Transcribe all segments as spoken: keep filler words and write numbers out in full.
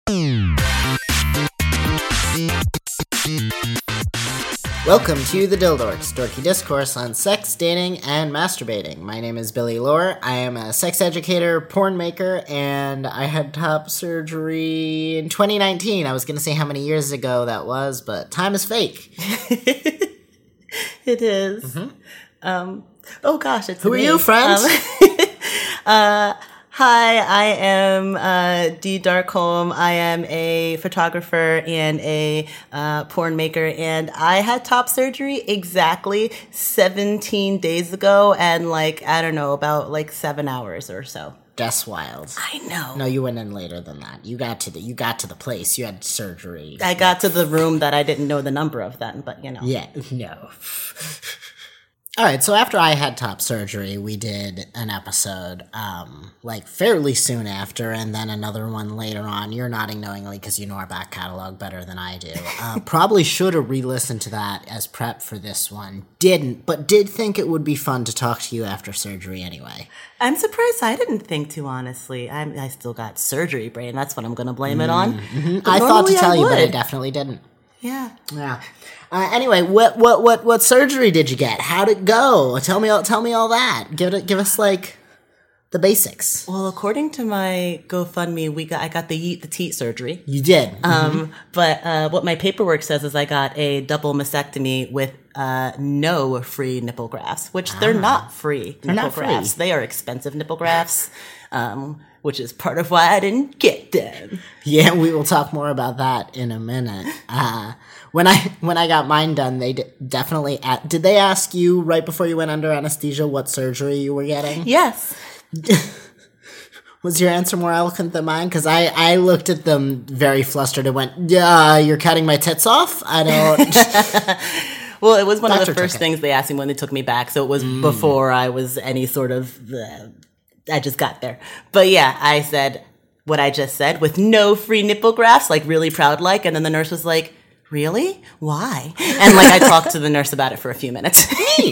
Welcome to the Dildorks, dorky discourse on sex, dating, and masturbating. My name is Billy Lohr. I am a sex educator, porn maker, and I had top surgery in twenty nineteen. I was going to say how many years ago that was, but time is fake. It is. Mm-hmm. Um, oh gosh, it's Who me. are you, friend? Um, uh, Hi, I am uh, Dee Darkholm. I am a photographer and a uh, porn maker, and I had top surgery exactly seventeen days ago, and like, I don't know, about like seven hours or so. That's wild. I know. No, you went in later than that. You got to the you got to the place. You had surgery. I got to the room that I didn't know the number of then, but you know. Yeah, no. All right, so after I had top surgery, we did an episode, um, like, fairly soon after, and then another one later on. You're nodding knowingly because you know our back catalog better than I do. Uh, probably should have re-listened to that as prep for this one. Didn't, but did think it would be fun to talk to you after surgery anyway. I'm surprised I didn't think to, honestly. I'm, I still got surgery brain. That's what I'm going to blame it on. Mm-hmm. I thought to tell I you, but I definitely didn't. Yeah. Yeah. Uh, anyway, what what what what surgery did you get? How'd it go? Tell me all. Tell me all that. Give it. Give us like the basics. Well, according to my GoFundMe, we got I got the yeet the teat surgery. You did. Mm-hmm. Um, but uh, what my paperwork says is I got a double mastectomy with uh, no free nipple grafts, which ah. they're not free they're nipple not free. grafts. They are expensive nipple grafts. Um, which is part of why I didn't get them. Yeah, we will talk more about that in a minute. Uh, when I when I got mine done, they d- definitely... A- did they ask you right before you went under anesthesia what surgery you were getting? Yes. Was your answer more eloquent than mine? Because I, I looked at them very flustered and went, yeah, you're cutting my tits off? I don't... Well, it was one Doctor of the first things they asked me when they took me back, so it was mm. before I was any sort of... Uh, I just got there. But yeah, I said what I just said with no free nipple grafts, like really proud like. And then the nurse was like, really? Why? And like I talked to the nurse about it for a few minutes.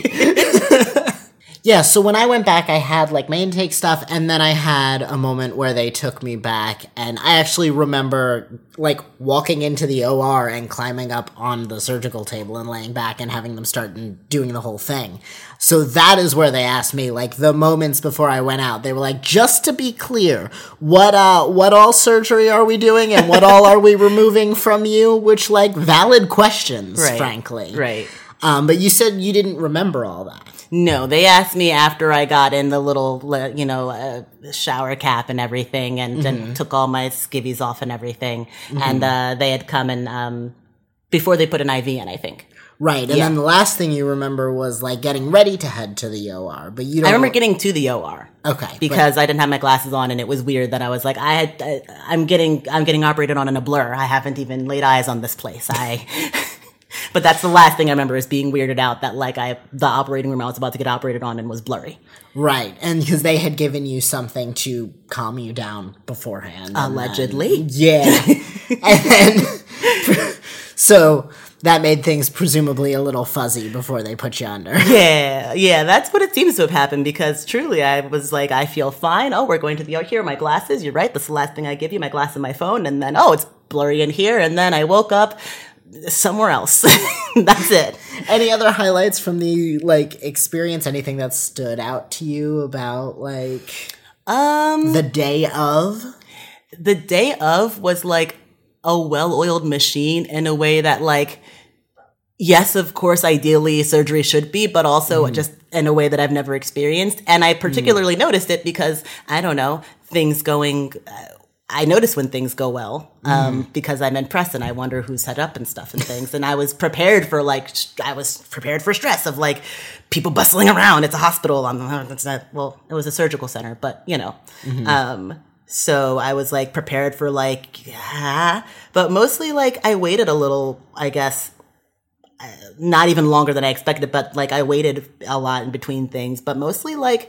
Yeah, so when I went back, I had like my intake stuff, and then I had a moment where they took me back, and I actually remember like walking into the O R and climbing up on the surgical table and laying back and having them start and doing the whole thing. So that is where they asked me, like the moments before I went out, they were like, just to be clear, what uh, what all surgery are we doing and what all are we removing from you? Which like valid questions, right, frankly. Right. Um, but you said you didn't remember all that. No, they asked me after I got in the little, you know, uh, shower cap and everything and, mm-hmm. and took all my skivvies off and everything. Mm-hmm. And uh, they had come and, um, before they put an I V in, I think. Right. And yeah. then the last thing you remember was like getting ready to head to the O R. But you don't. I remember getting to the O R. Okay. Because but- I didn't have my glasses on and it was weird that I was like, I had, I, I'm getting, I'm getting operated on in a blur. I haven't even laid eyes on this place. I. But that's the last thing I remember is being weirded out that like I the operating room I was about to get operated on and was blurry. Right, and because they had given you something to calm you down beforehand. Allegedly. Then, yeah. And then, so that made things presumably a little fuzzy before they put you under. Yeah, yeah, that's what it seems to have happened because truly I was like, I feel fine. Oh, we're going to the, here are my glasses. You're right, that's the last thing I give you, my glass and my phone. And then, oh, it's blurry in here. And then I woke up somewhere else. That's it. Any other highlights from the like experience? Anything that stood out to you about like um the day of? The day of was like a well-oiled machine in a way that like, yes, of course, ideally surgery should be, but also mm. just in a way that I've never experienced. And I particularly mm. noticed it because I don't know, things going uh, I notice when things go well um, mm. because I'm in press and I wonder who's set up and stuff and things. And I was prepared for like, I was prepared for stress of like people bustling around. It's a hospital. I'm, it's not, well, it was a surgical center, but you know. Mm-hmm. Um, so I was like prepared for like, yeah. But mostly like I waited a little, I guess, uh, not even longer than I expected, but like I waited a lot in between things. But mostly like,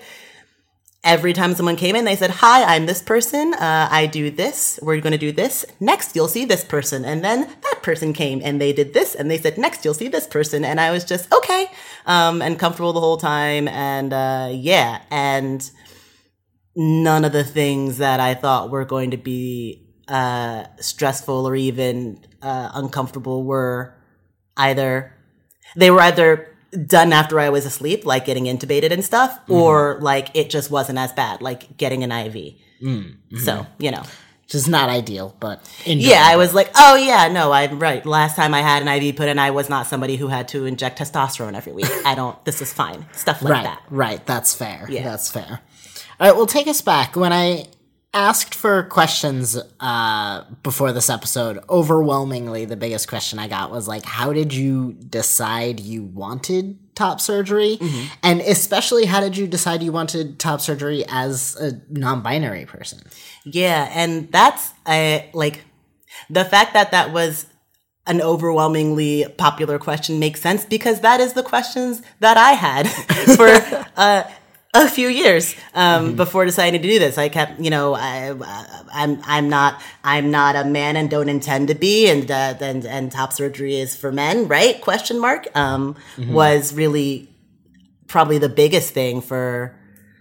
every time someone came in, they said, hi, I'm this person. Uh, I do this. We're going to do this. Next, you'll see this person. And then that person came and they did this. And they said, next, you'll see this person. And I was just, okay, um, and comfortable the whole time. And uh, yeah, and none of the things that I thought were going to be uh, stressful or even uh, uncomfortable were either they were either done after I was asleep, like getting intubated and stuff, mm-hmm. or like it just wasn't as bad, like getting an I V. Mm-hmm. So, you know. Just not ideal, but enjoyable. Yeah, I was like, oh yeah, no, I'm right. Last time I had an I V put in, I was not somebody who had to inject testosterone every week. I don't, this is fine. Stuff like right, that. Right, that's fair. Yeah. That's fair. All right, well, take us back. When I asked for questions uh, before this episode, overwhelmingly the biggest question I got was like, how did you decide you wanted top surgery? Mm-hmm. And especially, how did you decide you wanted top surgery as a non-binary person? Yeah, and that's uh, like the fact that that was an overwhelmingly popular question makes sense because that is the questions that I had for uh, a few years um, mm-hmm. before deciding to do this. I kept, you know, I, I'm I'm not I'm not a man and don't intend to be, and uh, and and top surgery is for men, right? Question mark um, mm-hmm. was really probably the biggest thing for.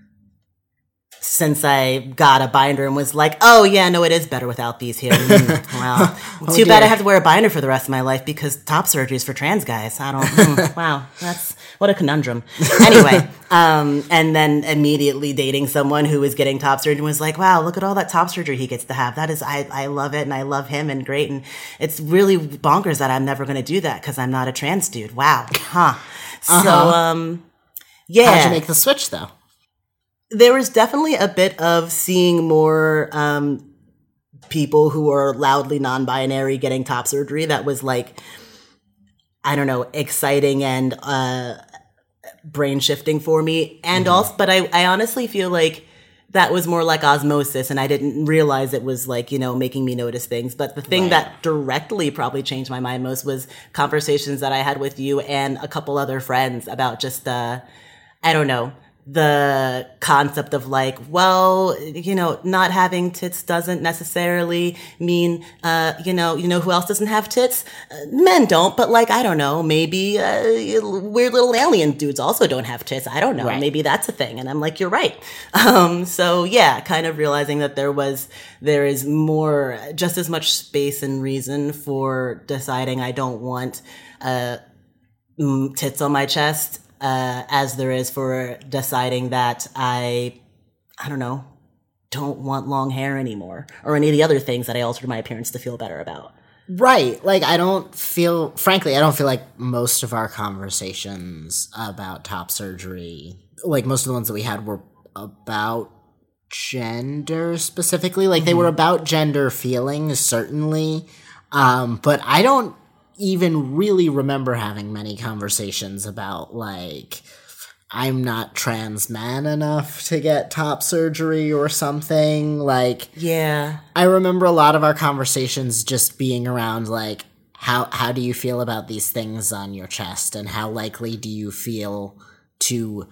Since I got a binder and was like, oh yeah, no, it is better without these here. Mm, wow. oh, Too dear. bad I have to wear a binder for the rest of my life because top surgery is for trans guys. I don't, mm, wow, that's, what a conundrum. Anyway, um, and then immediately dating someone who was getting top surgery and was like, wow, look at all that top surgery he gets to have. That is, I, I love it and I love him and great. And it's really bonkers that I'm never going to do that because I'm not a trans dude. Wow. Huh. Uh-huh. So, um, yeah. How'd you make the switch though? There was definitely a bit of seeing more um, people who are loudly non-binary getting top surgery that was like, I don't know, exciting and uh, brain shifting for me. And mm-hmm. also, but I, I honestly feel like that was more like osmosis and I didn't realize it was like, you know, making me notice things. But the thing right. that directly probably changed my mind most was conversations that I had with you and a couple other friends about just, uh, I don't know, the concept of like, well, you know, not having tits doesn't necessarily mean, uh, you know, you know who else doesn't have tits? Uh, men don't, but like, I don't know, maybe uh, weird little alien dudes also don't have tits. I don't know. Right. Maybe that's a thing. And I'm like, you're right. Um, so yeah, kind of realizing that there was, there is more, just as much space and reason for deciding I don't want uh, tits on my chest Uh, as there is for deciding that I, I don't know, don't want long hair anymore or any of the other things that I altered my appearance to feel better about. Right. Like, I don't feel, frankly, I don't feel like most of our conversations about top surgery, like most of the ones that we had were about gender specifically. Like, mm-hmm. they were about gender feelings, certainly. Um, but I don't even really remember having many conversations about like I'm not trans man enough to get top surgery or something. Like, yeah, I remember a lot of our conversations just being around like how how do you feel about these things on your chest and how likely do you feel to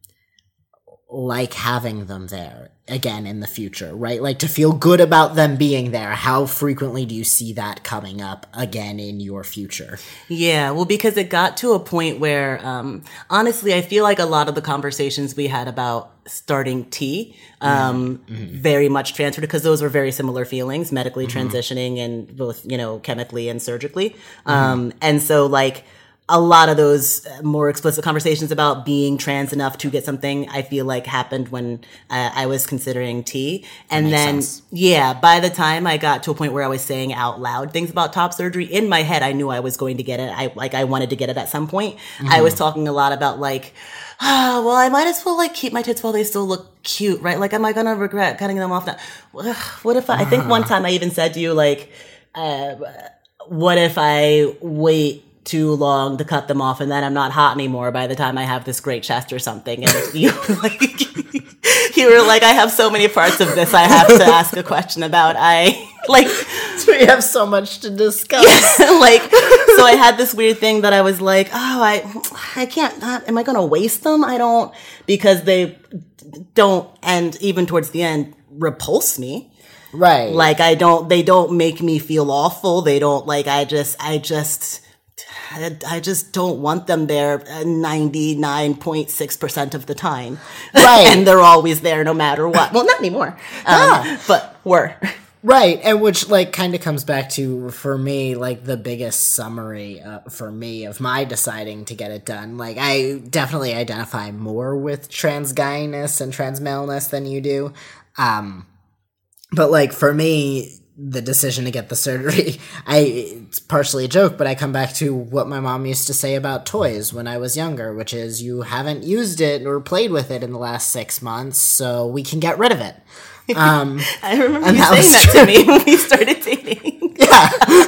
like having them there again in the future, right? Like to feel good about them being there. How frequently do you see that coming up again in your future? Yeah, well, because it got to a point where, um, honestly, I feel like a lot of the conversations we had about starting T um, mm-hmm. very much transferred because those were very similar feelings, medically mm-hmm. transitioning and both, you know, chemically and surgically. Mm-hmm. Um, and so like, a lot of those more explicit conversations about being trans enough to get something, I feel like happened when uh, I was considering T. And then, sense. yeah, by the time I got to a point where I was saying out loud things about top surgery, in my head, I knew I was going to get it. I like, I wanted to get it at some point. Mm-hmm. I was talking a lot about like, ah, oh, well, I might as well like keep my tits while they still look cute, right? Like, am I going to regret cutting them off now? What if I, I think one time I even said to you, like, uh, what if I wait too long to cut them off and then I'm not hot anymore by the time I have this great chest or something? And you were like, you were like, I have so many parts of this I have to ask a question about. I like, so we have so much to discuss. Yeah, like, so I had this weird thing that I was like, oh, I, I can't, not, am I going to waste them? I don't, because they don't, and even towards the end, repulse me. Right. Like I don't, they don't make me feel awful. They don't like, I just, I just, I just don't want them there ninety-nine point six percent of the time. Right. And they're always there no matter what. Well, not anymore. Um, yeah. But were. Right, and which like kind of comes back to, for me, like the biggest summary uh, for me of my deciding to get it done. Like, I definitely identify more with trans guyness and trans maleness than you do. Um, but like for me, the decision to get the surgery, I it's partially a joke, but I come back to what my mom used to say about toys when I was younger, which is you haven't used it or played with it in the last six months, so we can get rid of it. Um, I remember you saying that to me when we started dating. Yeah.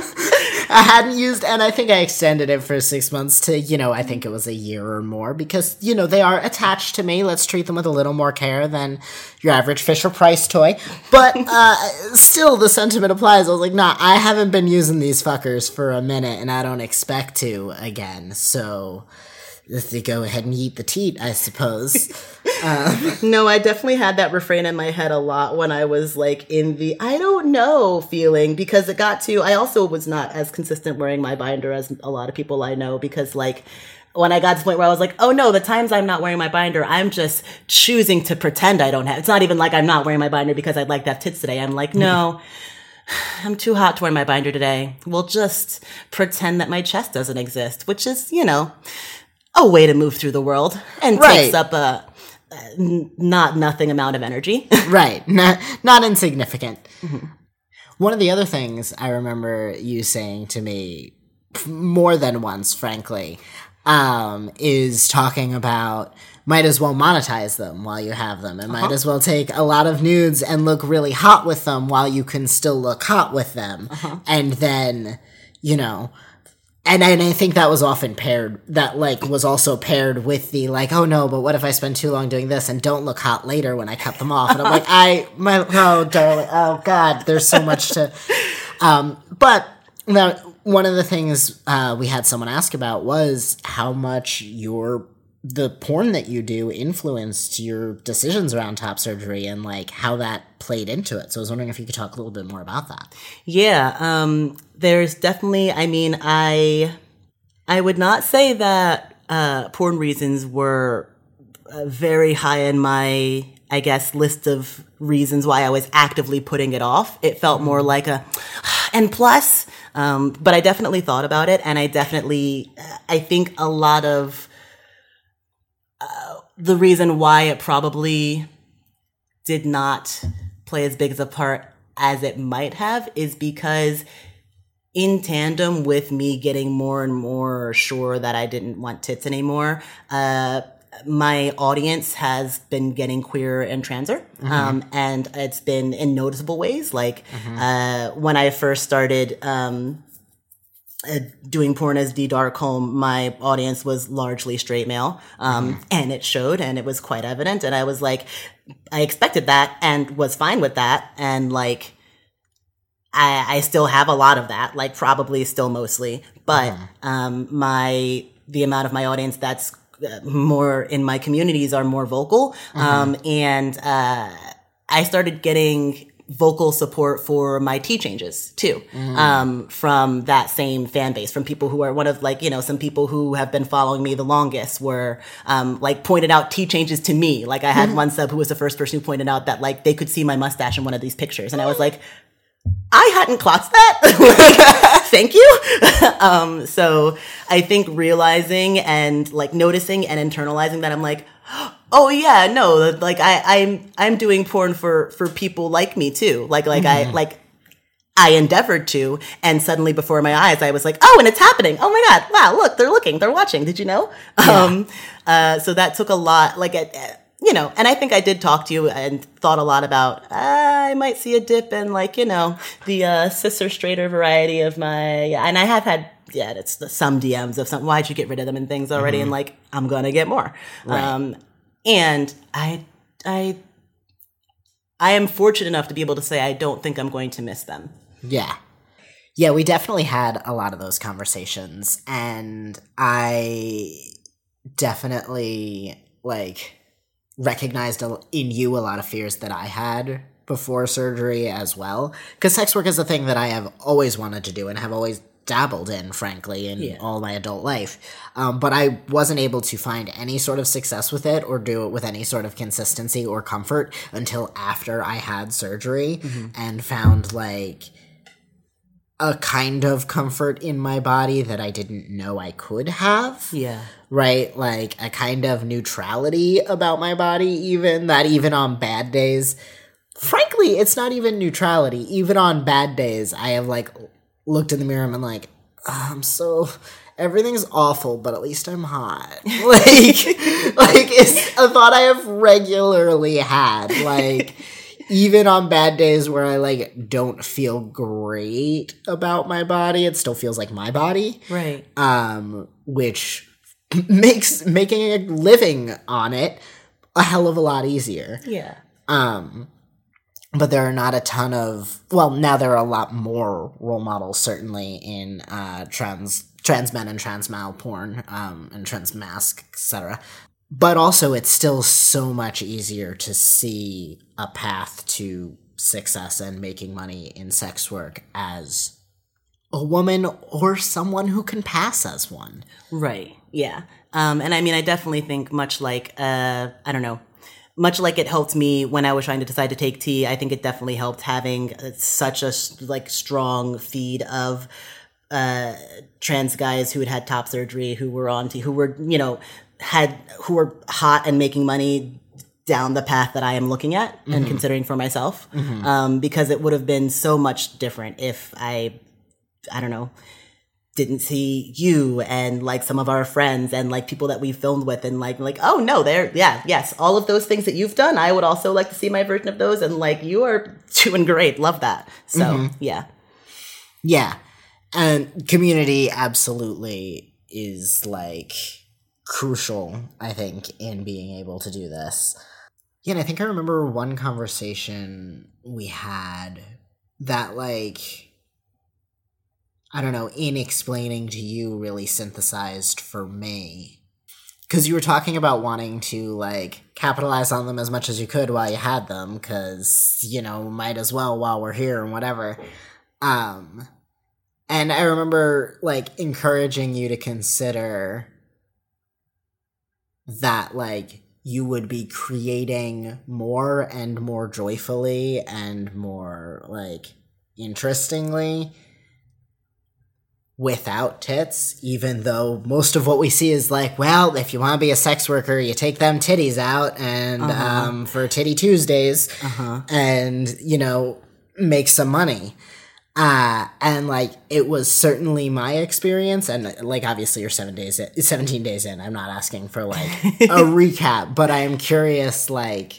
I hadn't used, and I think I extended it for six months to, you know, I think it was a year or more because, you know, they are attached to me. Let's treat them with a little more care than your average Fisher-Price toy. But uh, still, the sentiment applies. I was like, nah, I haven't been using these fuckers for a minute, and I don't expect to again. So they go ahead and eat the teat, I suppose. Um, no, I definitely had that refrain in my head a lot when I was like in the I don't know feeling, because it got to, I also was not as consistent wearing my binder as a lot of people I know, because like when I got to the point where I was like, oh no, the times I'm not wearing my binder, I'm just choosing to pretend I don't have, it's not even like I'm not wearing my binder because I'd like to have tits today. I'm like, no, I'm too hot to wear my binder today. We'll just pretend that my chest doesn't exist, which is, you know, a way to move through the world and right. takes up a n- not nothing amount of energy. Right. Not, not insignificant. Mm-hmm. One of the other things I remember you saying to me more than once, frankly, um, is talking about might as well monetize them while you have them, and uh-huh. might as well take a lot of nudes and look really hot with them while you can still look hot with them. Uh-huh. And then, you know... And I, and I think that was often paired, that, like, was also paired with the, like, oh, no, but what if I spend too long doing this and don't look hot later when I cut them off? And I'm like, I, my, oh, darling, oh, God, there's so much to, um, but now, one of the things uh, we had someone ask about was how much your, the porn that you do influenced your decisions around top surgery and, like, how that played into it. So I was wondering if you could talk a little bit more about that. Yeah, um... There's definitely, I mean, I I would not say that uh, porn reasons were uh, very high in my, I guess, list of reasons why I was actively putting it off. It felt more like a, and plus, um, but I definitely thought about it, and I definitely, I think a lot of uh, the reason why it probably did not play as big as a part as it might have is because in tandem with me getting more and more sure that I didn't want tits anymore, uh, my audience has been getting queer and transer. Mm-hmm. Um, and it's been in noticeable ways. Like, mm-hmm. uh, when I first started, um, uh, doing porn as D Darkholme, my audience was largely straight male. Um, mm-hmm. and it showed, and it was quite evident. And I was like, I expected that and was fine with that. And like, I, I still have a lot of that, like probably still mostly, but mm-hmm. um, my the amount of my audience that's more in my communities are more vocal, mm-hmm. um, and uh, I started getting vocal support for my T changes too, mm-hmm. um, from that same fan base, from people who are one of like, you know, some people who have been following me the longest were um, like pointed out T changes to me. Like I had mm-hmm. one sub who was the first person who pointed out that like they could see my mustache in one of these pictures, and I was like, I hadn't clocked that. Thank you. um, so I think realizing and like noticing and internalizing that I'm like, oh yeah, no, like I, I'm, I'm doing porn for, for people like me too. Like, like mm-hmm. I, like I endeavored to, and suddenly before my eyes, I was like, oh, and it's happening. Oh my God. Wow. Look, they're looking, they're watching. Did you know? Yeah. Um, uh, so that took a lot, like, a, you know, and I think I did talk to you and thought a lot about, uh, I might see a dip in like, you know, the, uh, cis or straighter variety of my, and I have had, yeah, it's the, some D Ms of some, why'd you get rid of them and things already? Mm-hmm. And like, I'm going to get more. Right. Um, and I, I, I am fortunate enough to be able to say, I don't think I'm going to miss them. Yeah. Yeah, we definitely had a lot of those conversations, and I definitely like recognized in you a lot of fears that I had before surgery as well. Because sex work is a thing that I have always wanted to do and have always dabbled in, frankly, in Yeah. all my adult life. Um, but I wasn't able to find any sort of success with it or do it with any sort of consistency or comfort until after I had surgery mm-hmm. and found, like, a kind of comfort in my body that I didn't know I could have. Yeah. Right? Like, a kind of neutrality about my body, even, that even on bad days... Frankly, it's not even neutrality. Even on bad days, I have, like... looked in the mirror and been like, oh, I'm so, everything's awful, but at least I'm hot. Like, like it's a thought I have regularly had. Like, even on bad days where I, like, don't feel great about my body, it still feels like my body. Right. Um, which makes making a living on it a hell of a lot easier. Yeah. Um... But there are not a ton of, well, now there are a lot more role models, certainly, in uh, trans trans men and trans male porn, um, and trans mask, et cetera. But also, it's still so much easier to see a path to success and making money in sex work as a woman or someone who can pass as one. Right, yeah. Um, and I mean, I definitely think much like, uh, I don't know, much like it helped me when I was trying to decide to take T, I think it definitely helped having such a like strong feed of uh, trans guys who had had top surgery, who were on T, who were, you know, had, who were hot and making money down the path that I am looking at mm-hmm. and considering for myself. Mm-hmm. Um, because it would have been so much different if I, I don't know, didn't see you and like some of our friends and like people that we filmed with and like like oh no they're yeah yes all of those things that you've done I would also like to see my version of those and like you are doing great, love that. So mm-hmm. yeah yeah and community absolutely is like crucial, I think, in being able to do this. Yeah, and I think I remember one conversation we had that like I don't know, in explaining to you really synthesized for me. Because you were talking about wanting to, like, capitalize on them as much as you could while you had them, because, you know, might as well while we're here and whatever. Um, and I remember, like, encouraging you to consider that, like, you would be creating more and more joyfully and more, like, interestingly without tits, even though most of what we see is like, well, if you want to be a sex worker, you take them titties out and uh-huh. um, for Titty Tuesdays uh-huh. and, you know, make some money. Uh, and like, it was certainly my experience. And like, obviously you're seven days in, seventeen days in. I'm not asking for like a recap, but I am curious, like,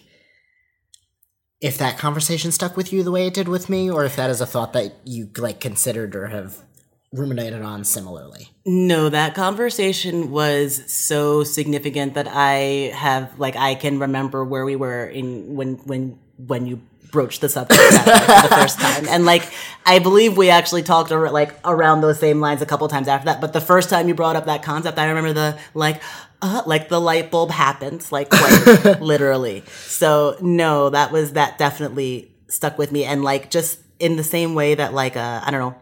if that conversation stuck with you the way it did with me, or if that is a thought that you like considered or have ruminated on similarly. No, that conversation was so significant that I have, like, I can remember where we were in when when when you broached the subject for the first time, and like I believe we actually talked over, like around those same lines a couple times after that. But the first time you brought up that concept, I remember the like, uh, like the light bulb happens, like quite literally. So no, that was that definitely stuck with me, and like just in the same way that like uh, I don't know.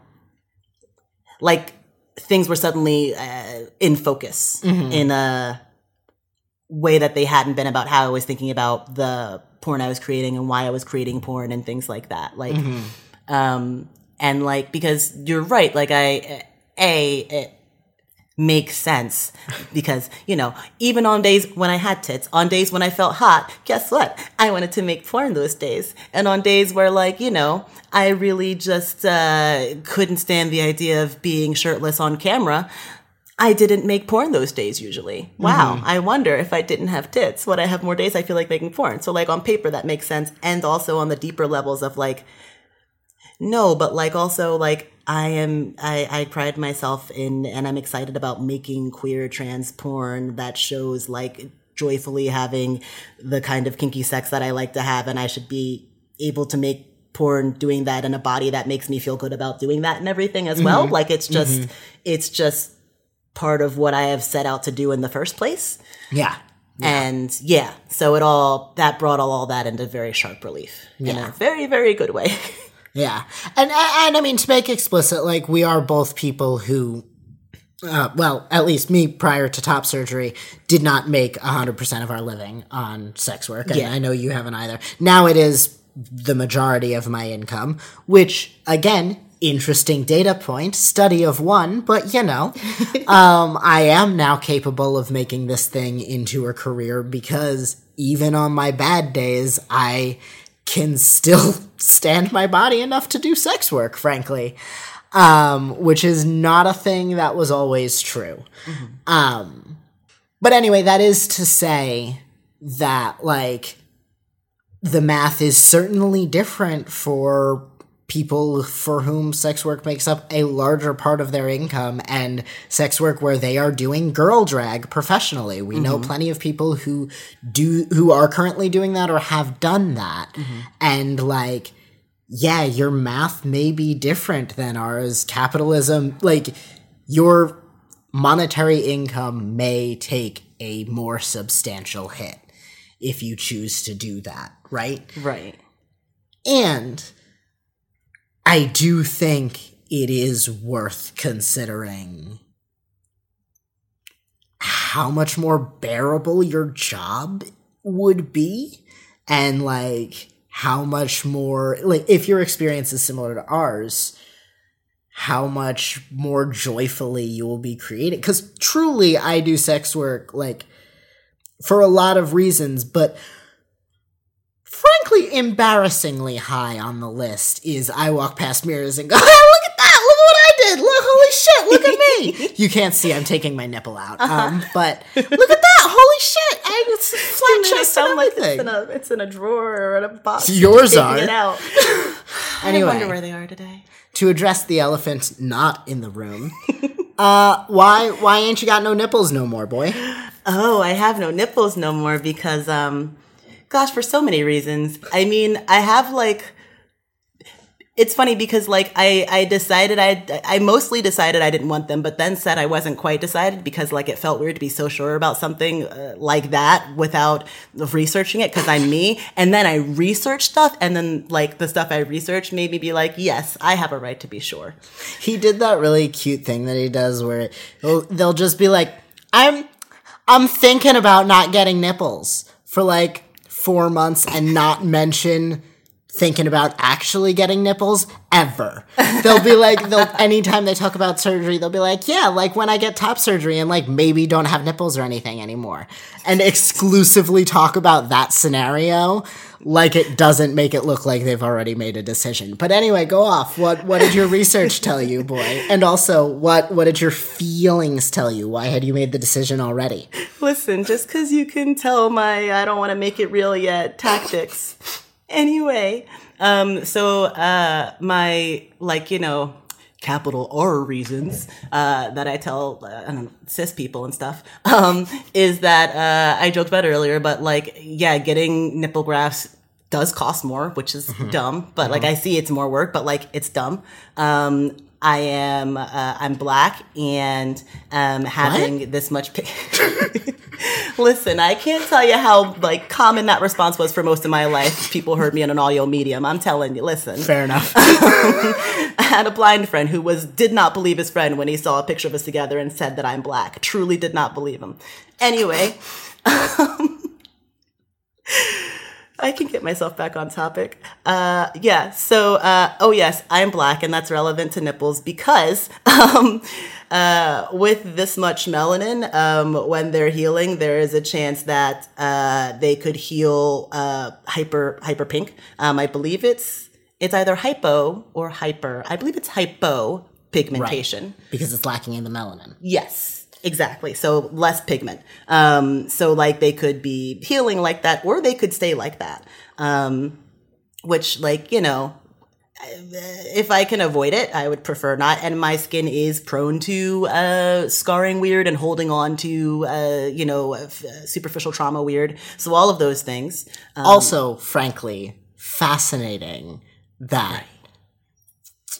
Like, things were suddenly uh, in focus mm-hmm. in a way that they hadn't been about how I was thinking about the porn I was creating and why I was creating porn and things like that. Like, mm-hmm. um, and like, because you're right, like I, A, it makes sense because, you know, even on days when I had tits, on days when I felt hot, guess what? I wanted to make porn those days. And on days where, like, you know, I really just uh, couldn't stand the idea of being shirtless on camera, I didn't make porn those days usually. Wow. Mm-hmm. I wonder if I didn't have tits, would I have more days I feel like making porn? So, like, on paper, that makes sense. And also on the deeper levels of, like, no, but, like, also, like, I am, I, I pride myself in, and I'm excited about making queer trans porn that shows, like, joyfully having the kind of kinky sex that I like to have, and I should be able to make porn doing that in a body that makes me feel good about doing that and everything as well. Mm-hmm. Like, it's just, mm-hmm. it's just part of what I have set out to do in the first place. Yeah. Yeah. And yeah, so it all, that brought all, all that into very sharp relief yeah. in a very, very good way. Yeah. And, and I mean, to make explicit, like, we are both people who, uh, well, at least me prior to top surgery, did not make one hundred percent of our living on sex work. And Yeah. I know you haven't either. Now it is the majority of my income, which, again, interesting data point, study of one, but you know, um, I am now capable of making this thing into a career because even on my bad days, I can still stand my body enough to do sex work, frankly, um, which is not a thing that was always true. Mm-hmm. Um, but anyway, that is to say that, like, the math is certainly different for people for whom sex work makes up a larger part of their income and sex work where they are doing girl drag professionally. We mm-hmm. know plenty of people who do, who are currently doing that or have done that. Mm-hmm. And like, yeah, your math may be different than ours. Capitalism, like your monetary income may take a more substantial hit if you choose to do that, right? Right. And I do think it is worth considering how much more bearable your job would be and, like, how much more, like, if your experience is similar to ours, how much more joyfully you will be creating. Because truly, I do sex work, like, for a lot of reasons, but frankly, embarrassingly high on the list is I walk past mirrors and go, oh, look at that, look what I did, look, holy shit, look at me. You can't see, I'm taking my nipple out, uh-huh. um, but look at that, holy shit, I, it's flat chest and everything. Like it's, in a, it's in a drawer or in a box. Yours are. It out. Anyway, I wonder where they are today. To address the elephant not in the room, uh, why why ain't you got no nipples no more, boy? Oh, I have no nipples no more because, um, gosh, for so many reasons. I mean, I have like, it's funny because like I, I decided I, I mostly decided I didn't want them, but then said I wasn't quite decided because like it felt weird to be so sure about something uh, like that without researching it because I'm me. And then I researched stuff and then like the stuff I researched made me be like, yes, I have a right to be sure. He did that really cute thing that he does where they'll, they'll just be like, I'm, I'm thinking about not getting nipples for like four months and not mention thinking about actually getting nipples ever. They'll be like, they'll anytime they talk about surgery, they'll be like, yeah, like when I get top surgery and like maybe don't have nipples or anything anymore. And exclusively talk about that scenario like it doesn't make it look like they've already made a decision. But anyway, go off. What what did your research tell you, boy? And also, what, what did your feelings tell you? Why had you made the decision already? Listen, just because you can tell my I don't want to make it real yet tactics. Anyway, um, so uh, my, like, you know, capital R reasons uh, that I tell uh, I don't know, cis people and stuff um, is that uh, I joked about it earlier, but like, yeah, getting nipple grafts does cost more, which is mm-hmm. dumb. But mm-hmm. like, I see it's more work, but like, it's dumb. Um, I am uh, I'm black and um, having what? This much. P- Listen, I can't tell you how like common that response was for most of my life. People heard me on an audio medium. I'm telling you, listen. Fair enough. I had a blind friend who was did not believe his friend when he saw a picture of us together and said that I'm black. Truly did not believe him. Anyway, um, I can get myself back on topic. Uh, yeah. So, uh, oh yes, I'm black, and that's relevant to nipples because um, uh, with this much melanin, um, when they're healing, there is a chance that uh, they could heal uh, hyper hyper pink. Um, I believe it's it's either hypo or hyper. I believe it's hypo pigmentation right. Because it's lacking in the melanin. Yes. Exactly. So less pigment. Um, so like they could be healing like that, or they could stay like that. Um, which like, you know, if I can avoid it, I would prefer not. And my skin is prone to uh, scarring weird and holding on to, uh, you know, f- superficial trauma weird. So all of those things. Um, also, frankly, fascinating that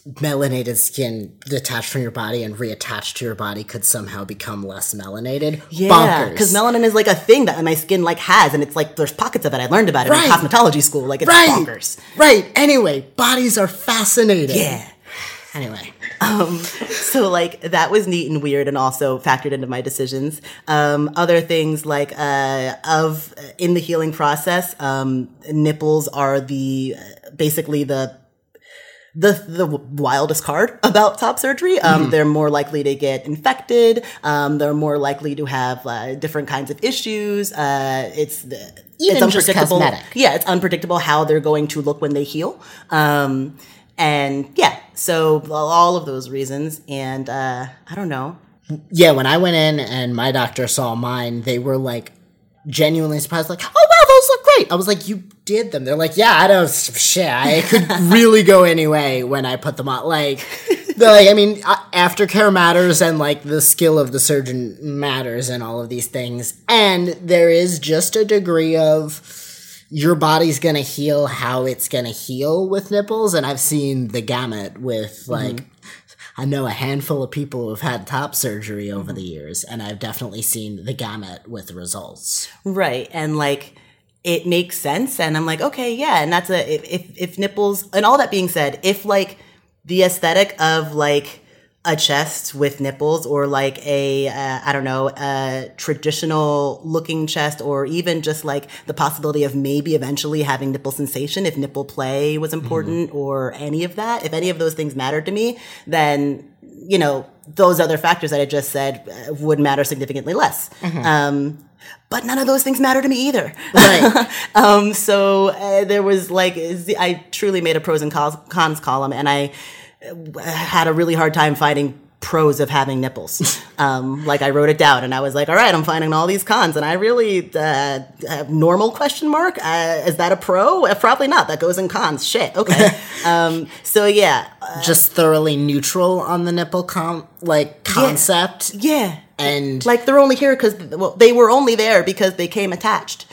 melanated skin detached from your body and reattached to your body could somehow become less melanated. Yeah, Bonkers. Because melanin is like a thing that my skin like has, and it's like there's pockets of it. I learned about it Right. in cosmetology school. Like it's Right. bonkers. Right. Anyway, bodies are fascinating. Yeah. Anyway. Um, so like that was neat and weird and also factored into my decisions. Um, other things like, uh, of in the healing process, um, nipples are the, basically the, the, the wildest card about top surgery. Um, mm-hmm. They're more likely to get infected. Um, they're more likely to have, uh, different kinds of issues. Uh, it's the, Even it's unpredictable. Just cosmetic. Yeah. It's unpredictable how they're going to look when they heal. Um, And yeah, so all of those reasons. And uh, I don't know. Yeah, when I went in and my doctor saw mine, they were like genuinely surprised, like, oh, wow, those look great. I was like, you did them. They're like, yeah, I don't, shit, I could really go any way when I put them on. Like, they're like, I mean, aftercare matters and like the skill of the surgeon matters and all of these things. And there is just a degree of, your body's gonna heal how it's gonna heal with nipples, and I've seen the gamut with, like, mm-hmm. I know a handful of people who have had top surgery over mm-hmm. the years, and I've definitely seen the gamut with the results. Right, and, like, it makes sense, and I'm like, okay, yeah, and that's a, if, if nipples, and all that being said, if, like, the aesthetic of, like, a chest with nipples or like a, uh, I don't know, a traditional looking chest, or even just like the possibility of maybe eventually having nipple sensation if nipple play was important mm-hmm. or any of that. If any of those things mattered to me, then, you know, those other factors that I just said uh, would matter significantly less. Mm-hmm. Um, but none of those things matter to me either. Right. um, so uh, there was like, I truly made a pros and cons column, and I had a really hard time finding pros of having nipples. Um, like I wrote it down and I was like, all right, I'm finding all these cons, and I really, uh, have normal question mark. Uh, is that a pro? Uh, probably not. That goes in cons. Shit. Okay. um, so yeah. Uh, Just thoroughly neutral on the nipple com- like concept. Yeah. yeah. And like they're only here because, well, they were only there because they came attached.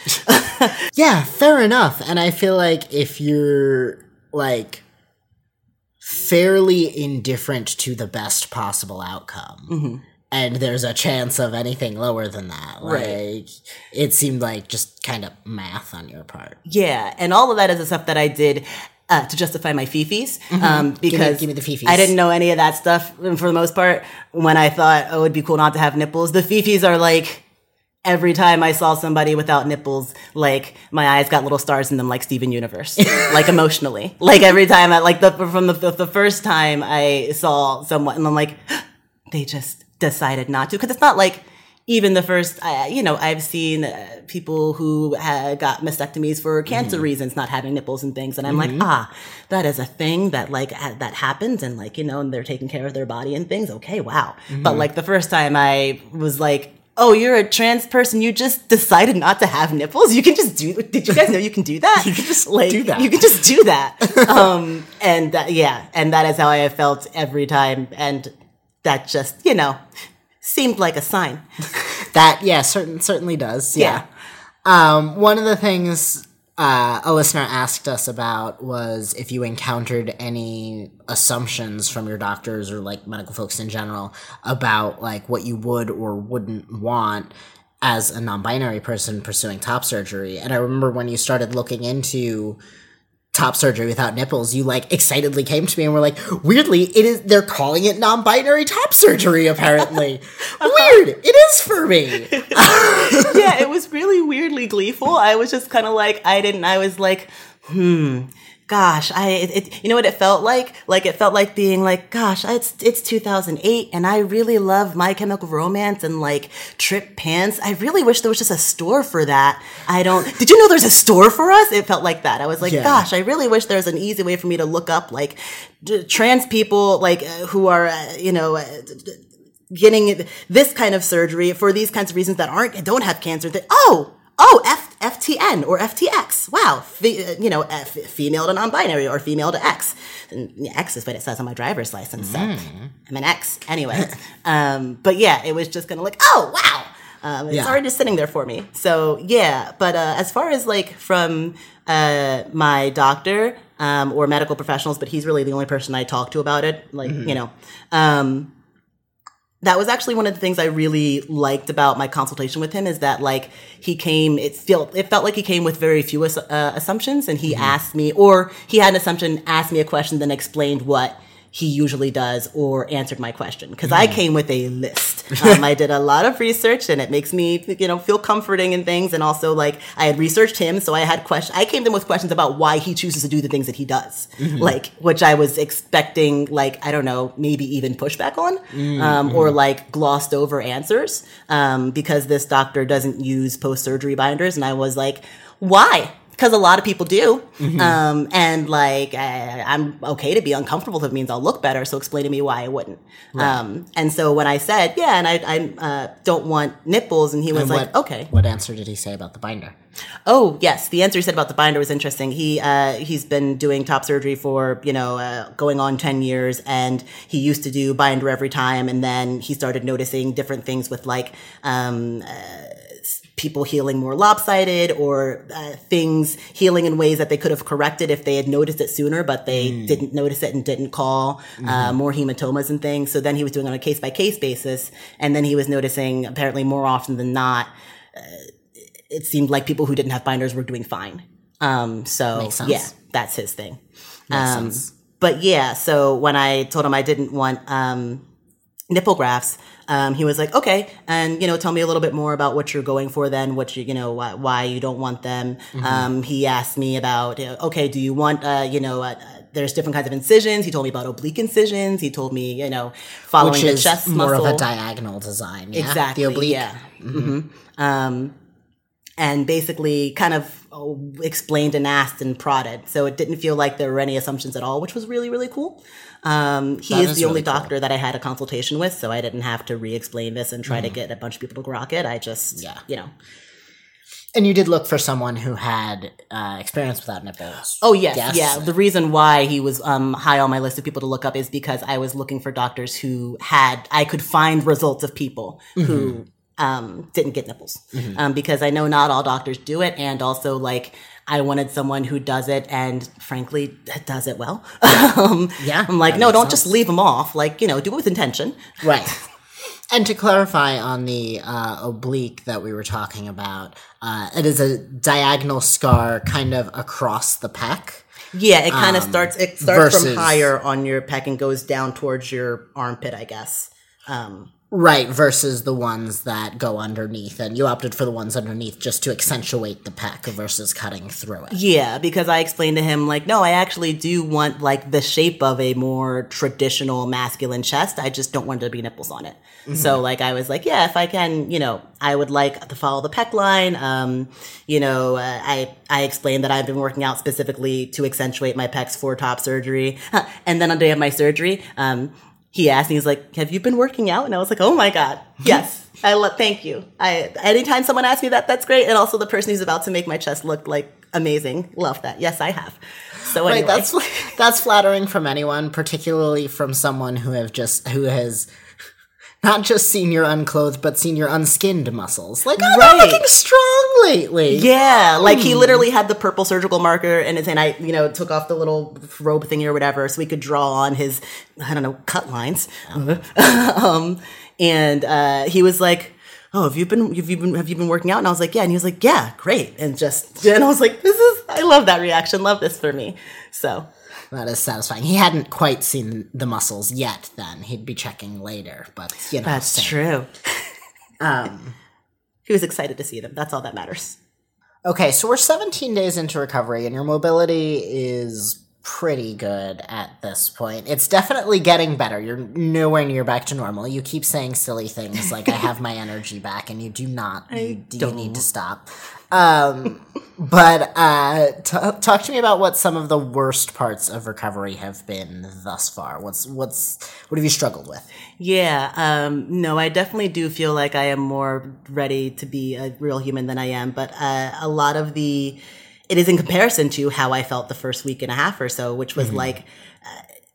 Yeah, fair enough. And I feel like if you're like fairly indifferent to the best possible outcome, mm-hmm. and there's a chance of anything lower than that, like right. it seemed like just kind of math on your part. Yeah, and all of that is the stuff that I did uh, to justify my fifis, mm-hmm. um, because give me, give me the fifis. I didn't know any of that stuff for the most part. When I thought, oh, it'd be cool not to have nipples, the fifis are like, every time I saw somebody without nipples, like my eyes got little stars in them, like Steven Universe, like emotionally. Like every time, I like the from the, the the first time I saw someone, and I'm like, they just decided not to, because it's not like even the first. Uh, you know, I've seen uh, people who had got mastectomies for cancer mm-hmm. reasons, not having nipples and things, and I'm mm-hmm. like, ah, that is a thing that like ha- that happens, and like you know, and they're taking care of their body and things. Okay, wow. Mm-hmm. But like the first time, I was like, oh, you're a trans person. You just decided not to have nipples. You can just do. Did you guys know you can do that? You can just like, do that. You can just do that. um, and that, yeah, and that is how I have felt every time. And that just, you know, seemed like a sign. That yeah, certain certainly does. Yeah. yeah. Um, one of the things uh, a listener asked us about was if you encountered any assumptions from your doctors or like medical folks in general about like what you would or wouldn't want as a non-binary person pursuing top surgery. And I remember when you started looking into top surgery without nipples, you like excitedly came to me and were like, weirdly, it is, they're calling it non-binary top surgery apparently. Weird. It is for me. Yeah, it was really weirdly gleeful. I was just kind of like, I didn't, I was like, hmm, gosh, I, it, it, you know what it felt like? Like it felt like being like, gosh, it's, it's two thousand eight and I really love My Chemical Romance and like Trip Pants. I really wish there was just a store for that. I don't, did you know there's a store for us? It felt like that. I was like, yeah. gosh, I really wish there's an easy way for me to look up like d- trans people, like uh, who are, uh, you know, uh, getting this kind of surgery for these kinds of reasons that aren't, don't have cancer. That, oh, Oh, F- FTN or F T X. Wow. Fe- you know, F- female to non-binary or female to X. And X is what it says on my driver's license. So mm. I'm an X anyway. um, but yeah, it was just kind of like, oh, wow. Um, it's yeah. already just sitting there for me. So yeah. But uh, as far as like from uh, my doctor, um, or medical professionals, but he's really the only person I talk to about it. Like, mm-hmm. you know, um, that was actually one of the things I really liked about my consultation with him is that like he came, it felt, it felt like he came with very few uh, assumptions, and he mm-hmm. asked me, or he had an assumption, asked me a question, then explained what he usually does or answered my question. Because mm-hmm. I came with a list. Um, I did a lot of research, and it makes me, you know, feel comforting and things. And also, like, I had researched him, so I had questions. I came to him with questions about why he chooses to do the things that he does, mm-hmm. like, which I was expecting, like, I don't know, maybe even pushback on, mm-hmm. um, or like glossed over answers, um, because this doctor doesn't use post-surgery binders. And I was like, why? Because a lot of people do. Mm-hmm. Um, and like, I, I'm okay to be uncomfortable if it means I'll look better. So explain to me why I wouldn't. Right. Um, and so when I said, yeah, and I, I uh, don't want nipples, and he was and like, what, okay. What answer did he say about the binder? Oh, yes. The answer he said about the binder was interesting. He, uh, he's been doing top surgery for, you know, uh, going on ten years, and he used to do binder every time. And then he started noticing different things with like, um, uh, people healing more lopsided, or uh, things healing in ways that they could have corrected if they had noticed it sooner, but they mm. didn't notice it and didn't call, mm-hmm. uh, more hematomas and things. So then he was doing it on a case by case basis. And then he was noticing, apparently more often than not, uh, it seemed like people who didn't have binders were doing fine. Um, so yeah, that's his thing. Makes um, sense. But yeah, so when I told him I didn't want, um, nipple grafts, Um, he was like, okay, and, you know, tell me a little bit more about what you're going for then, what you, you know, why, why you don't want them. Mm-hmm. Um, he asked me about, you know, okay, do you want, uh, you know, uh, there's different kinds of incisions. He told me about oblique incisions. He told me, you know, following Which the is chest more muscle. of a diagonal design. Yeah? Exactly. The oblique. Yeah. Mm-hmm. Um, and basically kind of explained and asked and prodded. So it didn't feel like there were any assumptions at all, which was really, really cool. Um, he that is, is the really only cool. doctor that I had a consultation with, so I didn't have to re-explain this and try mm. to get a bunch of people to grok it. I just, yeah. you know. And you did look for someone who had uh, experience without nipples. Oh, yes, yes. Yeah. The reason why he was um, high on my list of people to look up is because I was looking for doctors who had, I could find results of people mm-hmm. who um, didn't get nipples. Mm-hmm. Um, because I know not all doctors do it, and also, like, I wanted someone who does it and, frankly, does it well. um, yeah. I'm like, no, don't sense. just leave them off. Like, you know, do it with intention. Right. And to clarify on the uh, oblique that we were talking about, uh, it is a diagonal scar kind of across the pec. Yeah, it kind of um, starts, it starts versus, from higher on your pec and goes down towards your armpit, I guess. Um Right, versus the ones that go underneath, and you opted for the ones underneath just to accentuate the pec versus cutting through it. Yeah, because I explained to him, like, no, I actually do want, like, the shape of a more traditional masculine chest. I just don't want there to be nipples on it. Mm-hmm. So, like, I was like, yeah, if I can, you know, I would like to follow the pec line. Um, you know, uh, I, I explained that I've been working out specifically to accentuate my pecs for top surgery. And then on the day of my surgery, um, he asked me, he's like, have you been working out? And I was like, oh my God, yes. I love, thank you. I, anytime someone asks me that, that's great. And also the person who's about to make my chest look like amazing. Love that. Yes, I have. So anyway. Right, that's, that's flattering from anyone, particularly from someone who have just, who has not just seen your unclothed, but seen your unskinned muscles. Like, I'm right. not looking strong lately. Yeah, like he literally had the purple surgical marker in his hand. I, you know, took off the little robe thingy or whatever so he could draw on his, I don't know, cut lines. um, and uh, he was like, oh, have you been, have you been, have you been working out? And I was like, yeah. And he was like, yeah, great. And just, and I was like, this is, I love that reaction. Love this for me. So. That is satisfying. He hadn't quite seen the muscles yet then. He'd be checking later, but, you know. That's same. True. um, he was excited to see them. That's all that matters. Okay, so we're seventeen days into recovery, and your mobility is pretty good at this point. It's definitely getting better. You're nowhere near back to normal. You keep saying silly things like, I have my energy back, and you do not. I you, don't. you need to stop. Um, but uh, t- talk to me about what some of the worst parts of recovery have been thus far. What's what's what have you struggled with? Yeah, um, no, I definitely do feel like I am more ready to be a real human than I am. But uh, a lot of the, it is in comparison to how I felt the first week and a half or so, which was mm-hmm. like, uh,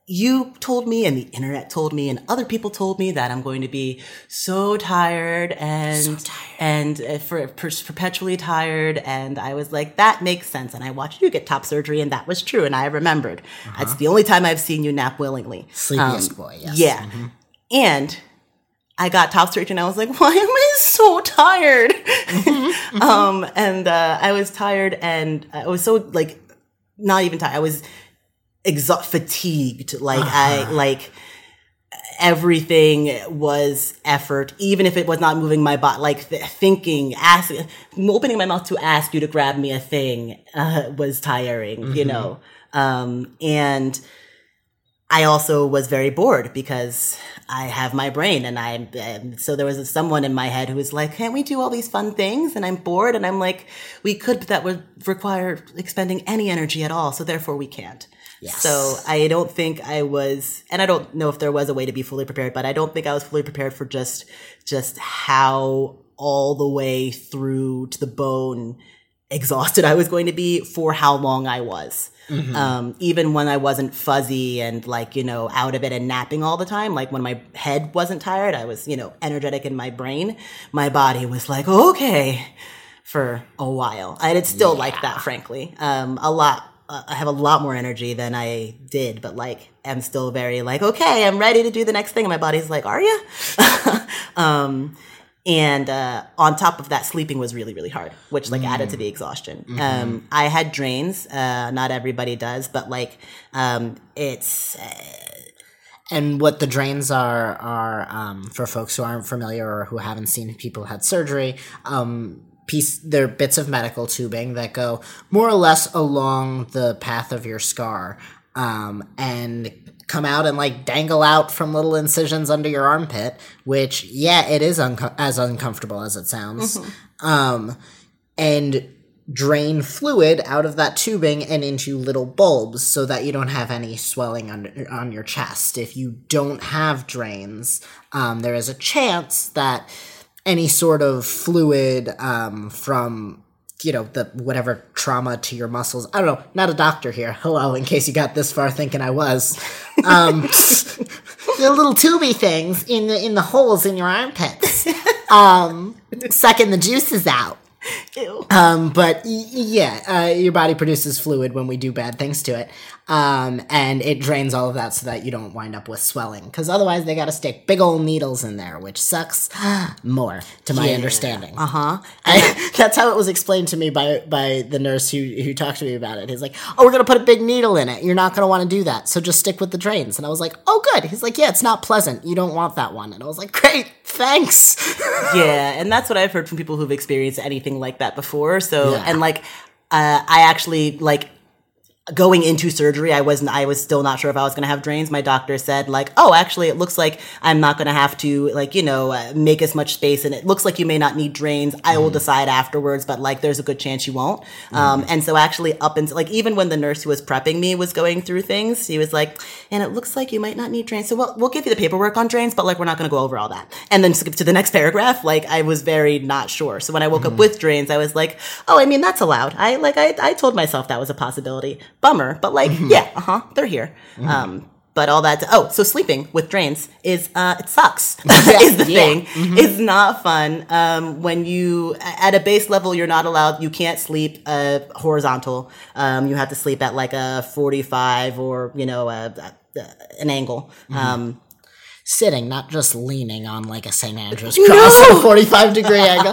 you told me and the internet told me and other people told me that I'm going to be so tired and So tired. and uh, for, per- perpetually tired. And I was like, that makes sense. And I watched you get top surgery, and that was true. And I remembered. Uh-huh. It's the only time I've seen you nap willingly. Sleepiest um, boy, yes. Yeah. Mm-hmm. And I got top surgery, and I was like, why am I so tired? Mm-hmm. um, and uh, I was tired, and I was so, like, not even tired. I was Exa- fatigued, like uh-huh. I like everything was effort, even if it was not moving my body. Like th- thinking, asking, opening my mouth to ask you to grab me a thing uh, was tiring, mm-hmm. you know. Um, and I also was very bored because I have my brain, and I and so there was someone in my head who was like, "Can't we do all these fun things?" And I'm bored, and I'm like, "We could, but that would require expending any energy at all, so therefore we can't." Yes. So I don't think I was, and I don't know if there was a way to be fully prepared, but I don't think I was fully prepared for just, just how all the way through to the bone exhausted I was going to be for how long I was. Mm-hmm. Um, even when I wasn't fuzzy and like, you know, out of it and napping all the time, like when my head wasn't tired, I was, you know, energetic in my brain. My body was like, okay, for a while. And it's still yeah. like that, frankly. Um, a lot. Uh, I have a lot more energy than I did, but like, I'm still very like, okay, I'm ready to do the next thing. And my body's like, are you? um, and, uh, on top of that, sleeping was really, really hard, which like mm. added to the exhaustion. Mm-hmm. Um, I had drains. Uh, not everybody does, but like, um, it's, uh, and what the drains are, are, um, for folks who aren't familiar or who haven't seen people who had surgery, um, piece they're bits of medical tubing that go more or less along the path of your scar, um, and come out and like dangle out from little incisions under your armpit, which yeah, it is unco- as uncomfortable as it sounds, mm-hmm. um, and drain fluid out of that tubing and into little bulbs so that you don't have any swelling on, on your chest. If you don't have drains, um, there is a chance that any sort of fluid um, from, you know, the whatever trauma to your muscles. I don't know. Not a doctor here. Hello, in case you got this far thinking I was. Um, the little tubey things in the in the holes in your armpits, um, sucking the juices out. Ew. Um, but y- yeah, uh, your body produces fluid when we do bad things to it. Um, and it drains all of that so that you don't wind up with swelling. Because otherwise they gotta stick big old needles in there, which sucks more, to my yeah. understanding. Uh-huh. I, that's how it was explained to me by by the nurse who, who talked to me about it. He's like, oh, we're gonna put a big needle in it. You're not gonna want to do that, so just stick with the drains. And I was like, oh, good. He's like, yeah, it's not pleasant. You don't want that one. And I was like, great, thanks. Yeah, and that's what I've heard from people who've experienced anything like that before. So, yeah. and like, uh, I actually, like, going into surgery, I wasn't, I was still not sure if I was going to have drains. My doctor said like, oh, actually it looks like I'm not going to have to like, you know, uh, make as much space, and it looks like you may not need drains. I mm. will decide afterwards, but like there's a good chance you won't. Mm. Um, and so actually up until like, even when the nurse who was prepping me was going through things, he was like, and it looks like you might not need drains. So we'll, we'll give you the paperwork on drains, but like, we're not going to go over all that. And then skip to the next paragraph. Like I was very not sure. So when I woke mm. up with drains, I was like, oh, I mean, that's allowed. I like, I, I told myself that was a possibility. Bummer, but like, mm-hmm. yeah, uh-huh, they're here. Mm-hmm. Um, but all that, oh, so sleeping with drains is, uh, it sucks, yeah, is the yeah. thing. Mm-hmm. It's not fun. Um, when you, at a base level, you're not allowed, you can't sleep, uh, horizontal. Um, you have to sleep at like a forty-five or, you know, a, a, an angle. Mm-hmm. Um, Sitting, not just leaning on like a Saint Andrew's cross no! at a forty-five degree angle.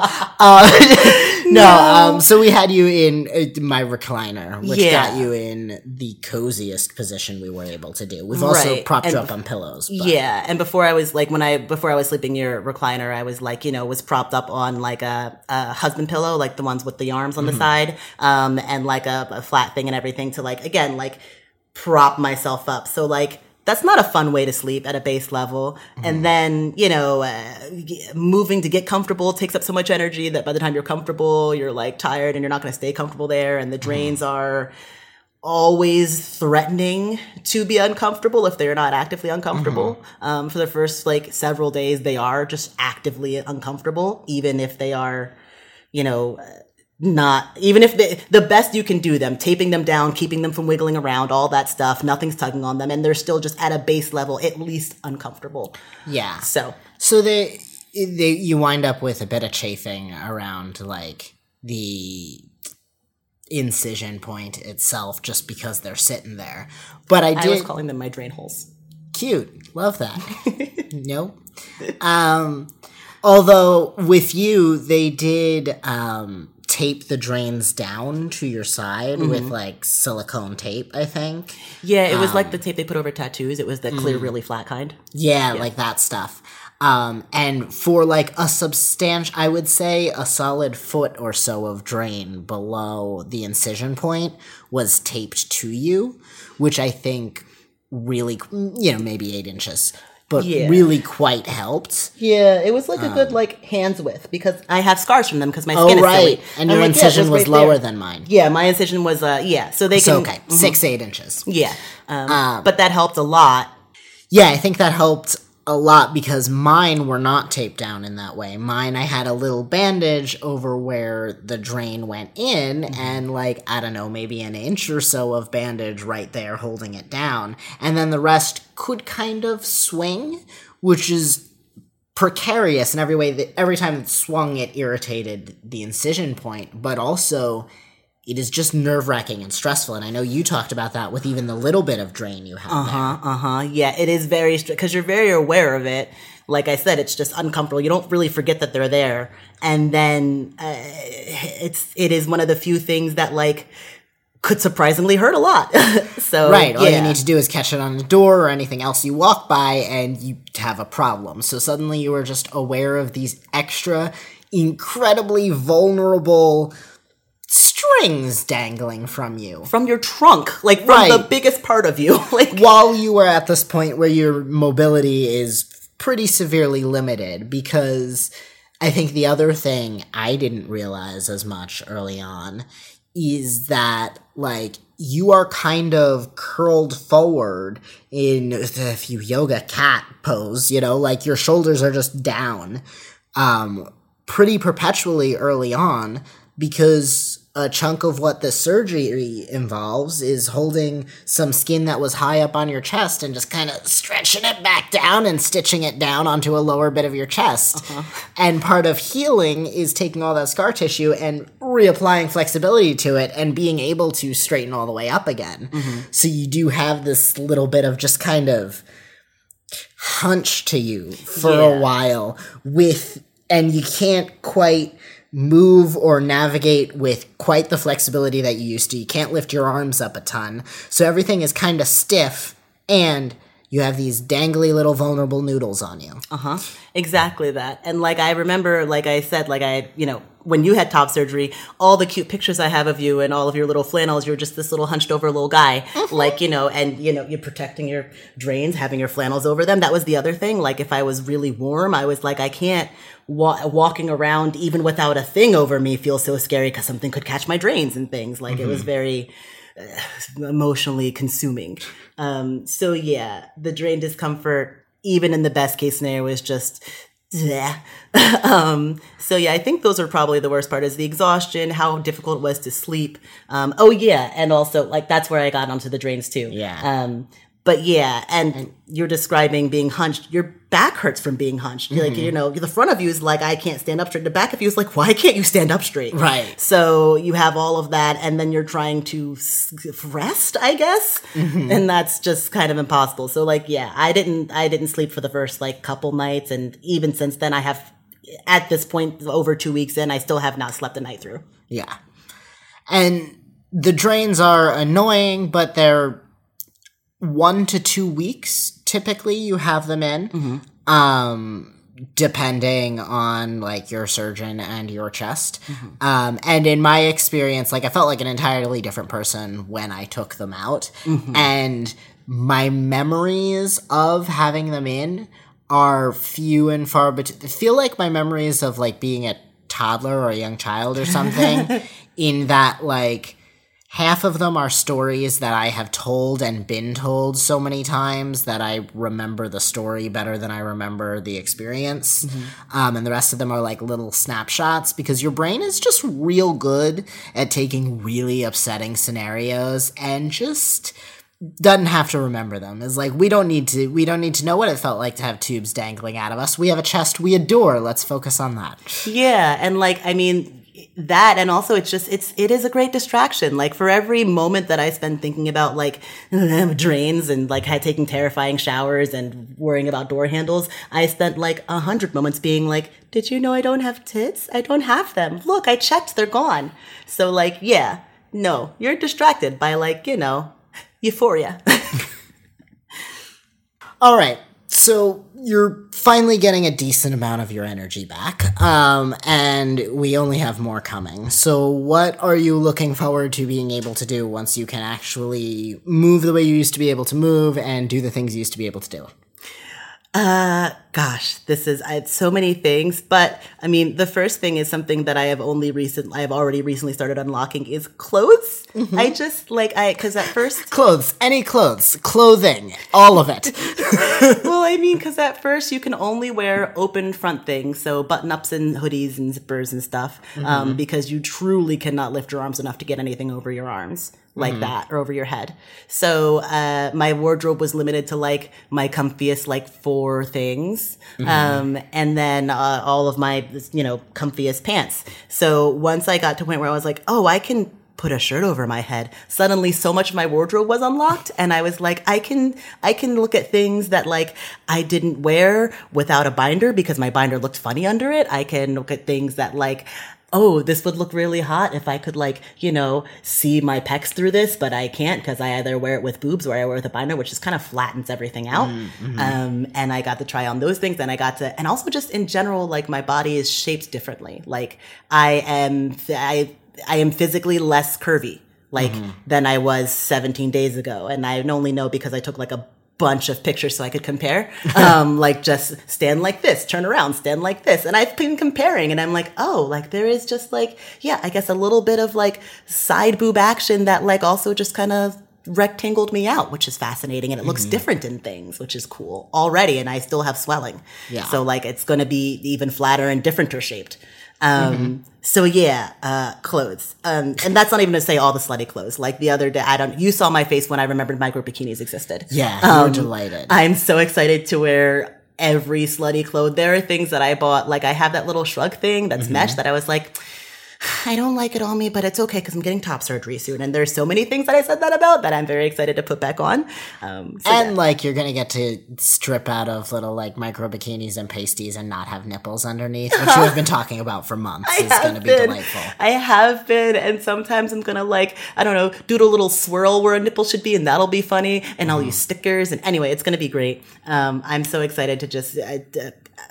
Uh, no, no. Um, so we had you in uh, my recliner, which yeah. got you in the coziest position we were able to do. We've also right. propped and, you up on pillows. But. Yeah, and before I was like, when I, before I was sleeping near recliner, I was like, you know, was propped up on like a, a husband pillow, like the ones with the arms on mm-hmm. the side, um, and like a, a flat thing and everything to like, again, like prop myself up. So like, that's not a fun way to sleep at a base level. Mm-hmm. And then, you know, uh, moving to get comfortable takes up so much energy that by the time you're comfortable, you're like tired and you're not going to stay comfortable there. And the drains mm-hmm. are always threatening to be uncomfortable if they're not actively uncomfortable. Mm-hmm. Um, for the first like several days, they are just actively uncomfortable, even if they are, you know, not, even if they, the best you can do them, taping them down, keeping them from wiggling around, all that stuff, nothing's tugging on them, and they're still just at a base level, at least uncomfortable. Yeah. So, so they, they you wind up with a bit of chafing around like the incision point itself, just because they're sitting there. But I did. I was calling them my drain holes. Cute, love that. Nope. Um, although with you, they did um, tape the drains down to your side mm-hmm. with like silicone tape, I think. Yeah, it was um, like the tape they put over tattoos. It was the clear, mm-hmm. really flat kind. Yeah, yeah, like that stuff. Um, and for like a substantial, I would say a solid foot or so of drain below the incision point was taped to you, which I think really, you know, maybe eight inches, but yeah. really quite helped. Yeah, it was like a um, good like hand's width, because I have scars from them because my skin oh, is right. silly. And your like, incision yeah, was, was right lower there. than mine. Yeah, my incision was, uh, yeah, so they can. So, okay, mm-hmm. six, eight inches. Yeah, um, um, but that helped a lot. Yeah, I think that helped a lot because mine were not taped down in that way. Mine, I had a little bandage over where the drain went in mm-hmm. and like, I don't know, maybe an inch or so of bandage right there holding it down. And then the rest could kind of swing, which is precarious in every way. That every time it swung, it irritated the incision point, but also it is just nerve-wracking and stressful. And I know you talked about that with even the little bit of drain you had uh-huh, there. Uh-huh, yeah, it is very, because you're very aware of it. Like I said, it's just uncomfortable. You don't really forget that they're there. And then uh, it's, it is one of the few things that, like, could surprisingly hurt a lot. So right, all yeah. you need to do is catch it on the door or anything else you walk by, and you have a problem. So suddenly you are just aware of these extra, incredibly vulnerable strings dangling from you. From your trunk, like from right. the biggest part of you. Like while you are at this point where your mobility is pretty severely limited, because I think the other thing I didn't realize as much early on is that, like, you are kind of curled forward in if you yoga cat pose, you know, like your shoulders are just down um, pretty perpetually early on, because a chunk of what the surgery involves is holding some skin that was high up on your chest and just kind of stretching it back down and stitching it down onto a lower bit of your chest. Uh-huh. And part of healing is taking all that scar tissue and reapplying flexibility to it and being able to straighten all the way up again. Mm-hmm. So you do have this little bit of just kind of hunch to you for yeah. a while with, and you can't quite move or navigate with quite the flexibility that you used to. You can't lift your arms up a ton. So everything is kind of stiff, and you have these dangly little vulnerable noodles on you. Uh-huh. Exactly that. And like I remember, like I said, like I, you know, when you had top surgery, all the cute pictures I have of you and all of your little flannels, you're just this little hunched over little guy. Mm-hmm. Like, you know, and, you know, you're protecting your drains, having your flannels over them. That was the other thing. Like if I was really warm, I was like, I can't wa- walking around even without a thing over me feel so scary because something could catch my drains and things. Like mm-hmm. it was very uh, emotionally consuming. Um, so yeah, the drain discomfort, even in the best case scenario, is just yeah. um, so yeah, I think those are probably the worst part, is the exhaustion, how difficult it was to sleep. Um, oh yeah. And also like, that's where I got onto the drains too. Yeah. Um, but yeah, and, and you're describing being hunched. Your back hurts from being hunched. Mm-hmm. Like, you know, the front of you is like, I can't stand up straight. The back of you is like, why can't you stand up straight? Right. So you have all of that, and then you're trying to rest, I guess. Mm-hmm. And that's just kind of impossible. So like, yeah, I didn't, I didn't sleep for the first like couple nights. And even since then I have, at this point, over two weeks in, I still have not slept a night through. Yeah. And the drains are annoying, but they're one to two weeks, typically, you have them in, mm-hmm. um, depending on, like, your surgeon and your chest. Mm-hmm. Um, and in my experience, like, I felt like an entirely different person when I took them out. Mm-hmm. And my memories of having them in are few and far between. I feel like my memories of, like, being a toddler or a young child or something, in that, like, half of them are stories that I have told and been told so many times that I remember the story better than I remember the experience. Mm-hmm. Um, and the rest of them are like little snapshots because your brain is just real good at taking really upsetting scenarios and just doesn't have to remember them. It's like, we don't need to, we don't need to know what it felt like to have tubes dangling out of us. We have a chest we adore. Let's focus on that. Yeah. And like, I mean, that, and also it's just, it's, it is a great distraction. Like for every moment that I spend thinking about like drains and like had taking terrifying showers and worrying about door handles, I spent like a hundred moments being like, did you know I don't have tits? I don't have them. Look, I checked, they're gone. So like, yeah, no, you're distracted by like, you know, euphoria. All right. So you're finally getting a decent amount of your energy back, um, and we only have more coming. So what are you looking forward to being able to do once you can actually move the way you used to be able to move and do the things you used to be able to do? Uh, gosh, this is, I had so many things, but I mean, the first thing is something that I have only recent, I have already recently started unlocking is clothes. Mm-hmm. I just like, I, cause at first. Clothes, any clothes, clothing, all of it. Well, I mean, cause at first you can only wear open front things. So button ups and hoodies and zippers and stuff. Mm-hmm. Um, because you truly cannot lift your arms enough to get anything over your arms. Like mm-hmm. that, or over your head. So uh, my wardrobe was limited to like my comfiest like four things, mm-hmm. um, and then uh, all of my you know comfiest pants. So once I got to a point where I was like, oh, I can put a shirt over my head. Suddenly, so much of my wardrobe was unlocked, and I was like, I can I can look at things that like I didn't wear without a binder because my binder looked funny under it. I can look at things that like. Oh, this would look really hot if I could like, you know, see my pecs through this, but I can't because I either wear it with boobs or I wear it with a binder, which just kind of flattens everything out. Mm-hmm. Um, and I got to try on those things and I got to, and also just in general, like my body is shaped differently. Like I am, I, I am physically less curvy, like mm-hmm. than I was seventeen days ago. And I only know because I took like a bunch of pictures so I could compare. Um, like just stand like this, turn around, stand like this. And I've been comparing and I'm like, oh, like there is just like, yeah, I guess a little bit of like side boob action that like also just kind of rectangled me out, which is fascinating. And it looks mm-hmm. different in things, which is cool already. And I still have swelling. Yeah. So like it's going to be even flatter and differenter shaped. Um, mm-hmm. so yeah, uh, clothes. Um, and that's not even to say all the slutty clothes. Like the other day, I don't, you saw my face when I remembered micro bikinis existed. Yeah, you um, were delighted. I'm so excited to wear every slutty clothes. There are things that I bought, like I have that little shrug thing that's mm-hmm. mesh that I was like, I don't like it on me, but it's okay because I'm getting top surgery soon. And there's so many things that I said that about that I'm very excited to put back on. Um, so and yeah. like you're going to get to strip out of little like micro bikinis and pasties and not have nipples underneath, which you have been talking about for months. I It's going to be been. delightful. I have been. And sometimes I'm going to like, I don't know, do a little swirl where a nipple should be and that'll be funny. And I'll mm. use stickers. And anyway, it's going to be great. Um, I'm so excited to just uh, uh,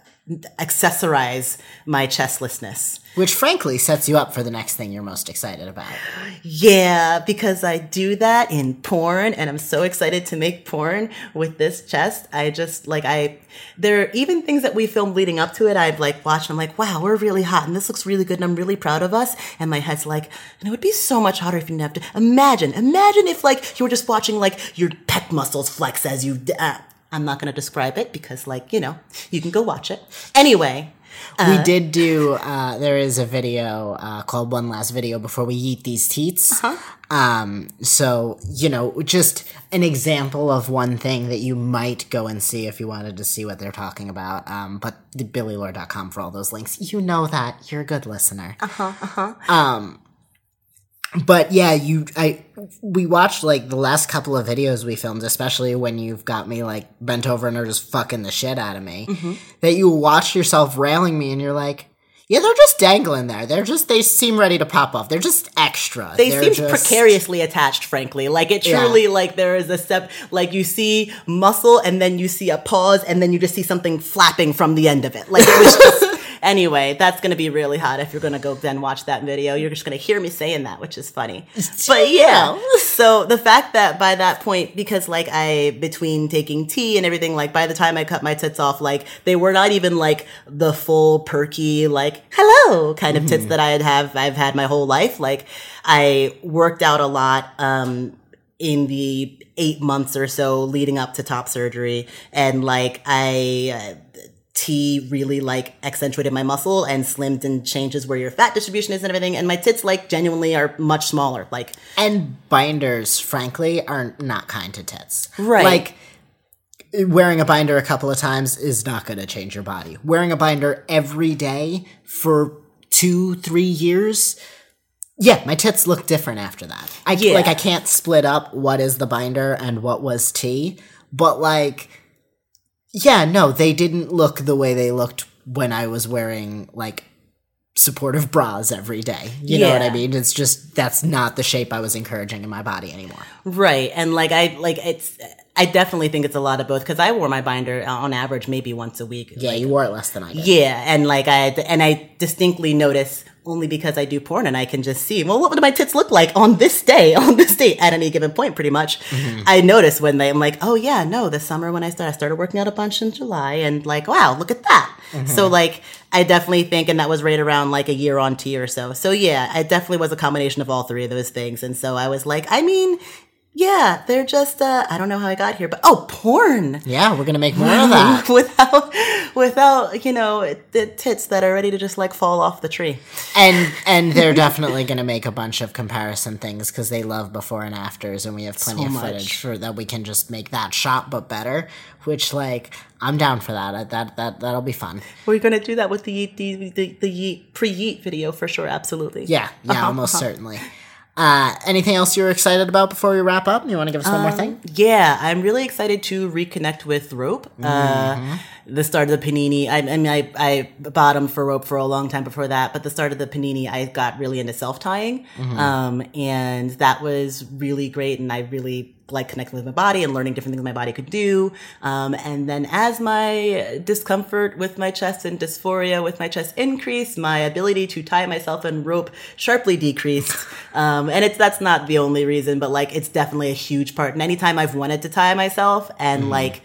accessorize my chestlessness. Which frankly sets you up for the next thing you're most excited about. Yeah, because I do that in porn and I'm so excited to make porn with this chest. I just like, I, there are even things that we filmed leading up to it. I've like watched, I'm like, wow, we're really hot and this looks really good and I'm really proud of us. And my head's like, and it would be so much hotter if you didn't have to, imagine, imagine if like you were just watching like your pec muscles flex as you, uh, I'm not going to describe it because like, you know, you can go watch it. Anyway. Uh, we uh, did do, uh, there is a video uh, called One Last Video Before We Eat These Teats. Uh-huh. Um, so, you know, just an example of one thing that you might go and see if you wanted to see what they're talking about. Um, but billy lore dot com for all those links. You know that. You're a good listener. Uh-huh, uh-huh. Um, But yeah, you, I, we watched like the last couple of videos we filmed, especially when you've got me like bent over and are just fucking the shit out of me, mm-hmm. that you watch yourself railing me and you're like, yeah, they're just dangling there. They're just, they seem ready to pop off. They're just extra. They they're seem just precariously attached, frankly. Like it truly, yeah. like there is a step, like you see muscle and then you see a pause and then you just see something flapping from the end of it. Like it was just, Anyway, that's going to be really hot if you're going to go then watch that video. You're just going to hear me saying that, which is funny. But yeah, so the fact that by that point, because like I, between taking tea and everything, like by the time I cut my tits off, like they were not even like the full perky, like, hello kind of tits mm-hmm. that I had have, I've had my whole life. Like I worked out a lot, um, in the eight months or so leading up to top surgery. And like I, uh, tea really like accentuated my muscle and slimmed and changes where your fat distribution is and everything. And my tits like genuinely are much smaller. Like, and binders, frankly, are not kind to tits. Right. Like wearing a binder a couple of times is not going to change your body. Wearing a binder every day for two, three years. Yeah, my tits look different after that. I yeah. like I can't split up what is the binder and what was tea, but like yeah, no, they didn't look the way they looked when I was wearing like supportive bras every day. You yeah. know what I mean? It's just that's not the shape I was encouraging in my body anymore. Right. And like I like it's I definitely think it's a lot of both because I wore my binder on average maybe once a week. Yeah, like, you wore it less than I did. Yeah, and like I and I distinctly notice only because I do porn and I can just see, well, what do my tits look like on this day, on this day at any given point, pretty much. Mm-hmm. I notice when they, I'm like, oh yeah, no, this summer when I started, I started working out a bunch in July and like, wow, look at that. Mm-hmm. So like, I definitely think, and that was right around like a year on tea or so. So yeah, it definitely was a combination of all three of those things. And so I was like, I mean, yeah, they're just, uh, I don't know how I got here, but, oh, porn. Yeah, we're going to make more of that. without, without, you know, the tits that are ready to just, like, fall off the tree. And and they're definitely going to make a bunch of comparison things because they love before and afters, and we have plenty so of footage for that we can just make that shot, but better, which, like, I'm down for that. That that that'll be fun. We're going to do that with the, the, the, the yeet, pre-yeet video for sure, absolutely. Yeah, yeah, uh-huh, almost uh-huh. certainly. Uh, anything else you're excited about before we wrap up? You want to give us one um, more thing? Yeah, I'm really excited to reconnect with rope. Mm-hmm. Uh, the start of the Panini, I, I mean, I, I bottomed for rope for a long time before that, but the start of the Panini, I got really into self-tying. Mm-hmm. Um, and that was really great. And I really like connecting with my body and learning different things my body could do. Um, and then as my discomfort with my chest and dysphoria with my chest increased, my ability to tie myself in rope sharply decreased. Um, and it's, that's not the only reason, but like, it's definitely a huge part. And anytime I've wanted to tie myself and mm. like,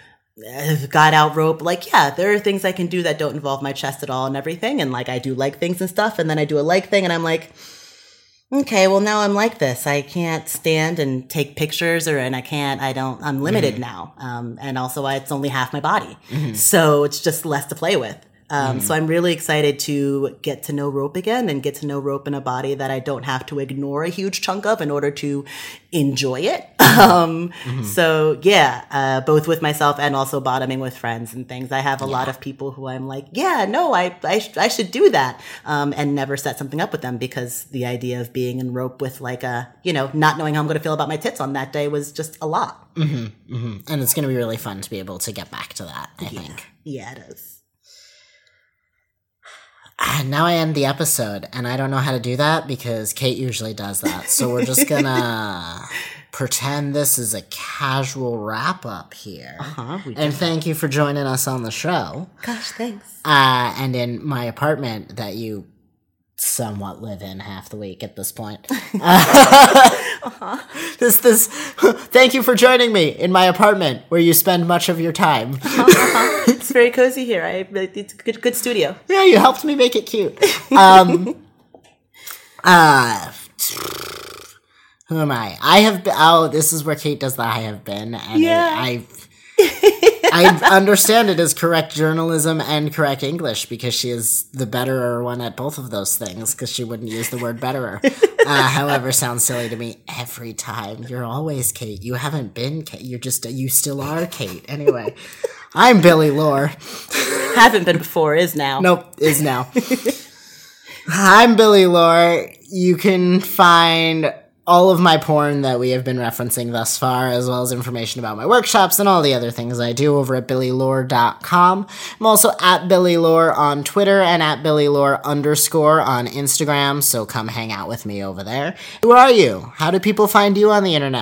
got out rope, like, yeah, there are things I can do that don't involve my chest at all and everything. And like, I do leg things and stuff. And then I do a leg thing and I'm like, okay, well now I'm like this. I can't stand and take pictures or, and I can't, I don't, I'm limited mm-hmm. now. Um, and also I, it's only half my body. Mm-hmm. So it's just less to play with. Um, mm-hmm. So I'm really excited to get to know rope again and get to know rope in a body that I don't have to ignore a huge chunk of in order to enjoy it. um, mm-hmm. So yeah, uh, both with myself and also bottoming with friends and things. I have a yeah. lot of people who I'm like, yeah, no, I, I, sh- I should do that. Um, and never set something up with them because the idea of being in rope with like a, you know, not knowing how I'm going to feel about my tits on that day was just a lot. Mm-hmm. Mm-hmm. And it's going to be really fun to be able to get back to that, I yeah. think. Yeah, it is. Now I end the episode, and I don't know how to do that because Kate usually does that. So we're just gonna pretend this is a casual wrap-up here. Uh-huh, and thank you for joining us on the show. Gosh, thanks. Uh, and in my apartment that you somewhat live in half the week at this point. uh-huh. This, this. Thank you for joining me in my apartment where you spend much of your time. Uh-huh, uh-huh. It's very cozy here. I, it's a good, good studio. Yeah, you helped me make it cute. Um, uh, who am I? I have been. Oh, this is where Kate does the I have been, and yeah. I. I understand it as correct journalism and correct English because she is the betterer one at both of those things because she wouldn't use the word betterer. Uh, however, sounds silly to me every time. You're always Kate. You haven't been Kate. You're just, you still are Kate. Anyway, I'm Billy Lore. Haven't been before, is now. Nope, is now. I'm Billy Lore. You can find all of my porn that we have been referencing thus far, as well as information about my workshops and all the other things I do over at billy lore dot com. I'm also at Billy Lore on Twitter and at Billy Lore underscore on Instagram, so come hang out with me over there. Who are you? How do people find you on the internet?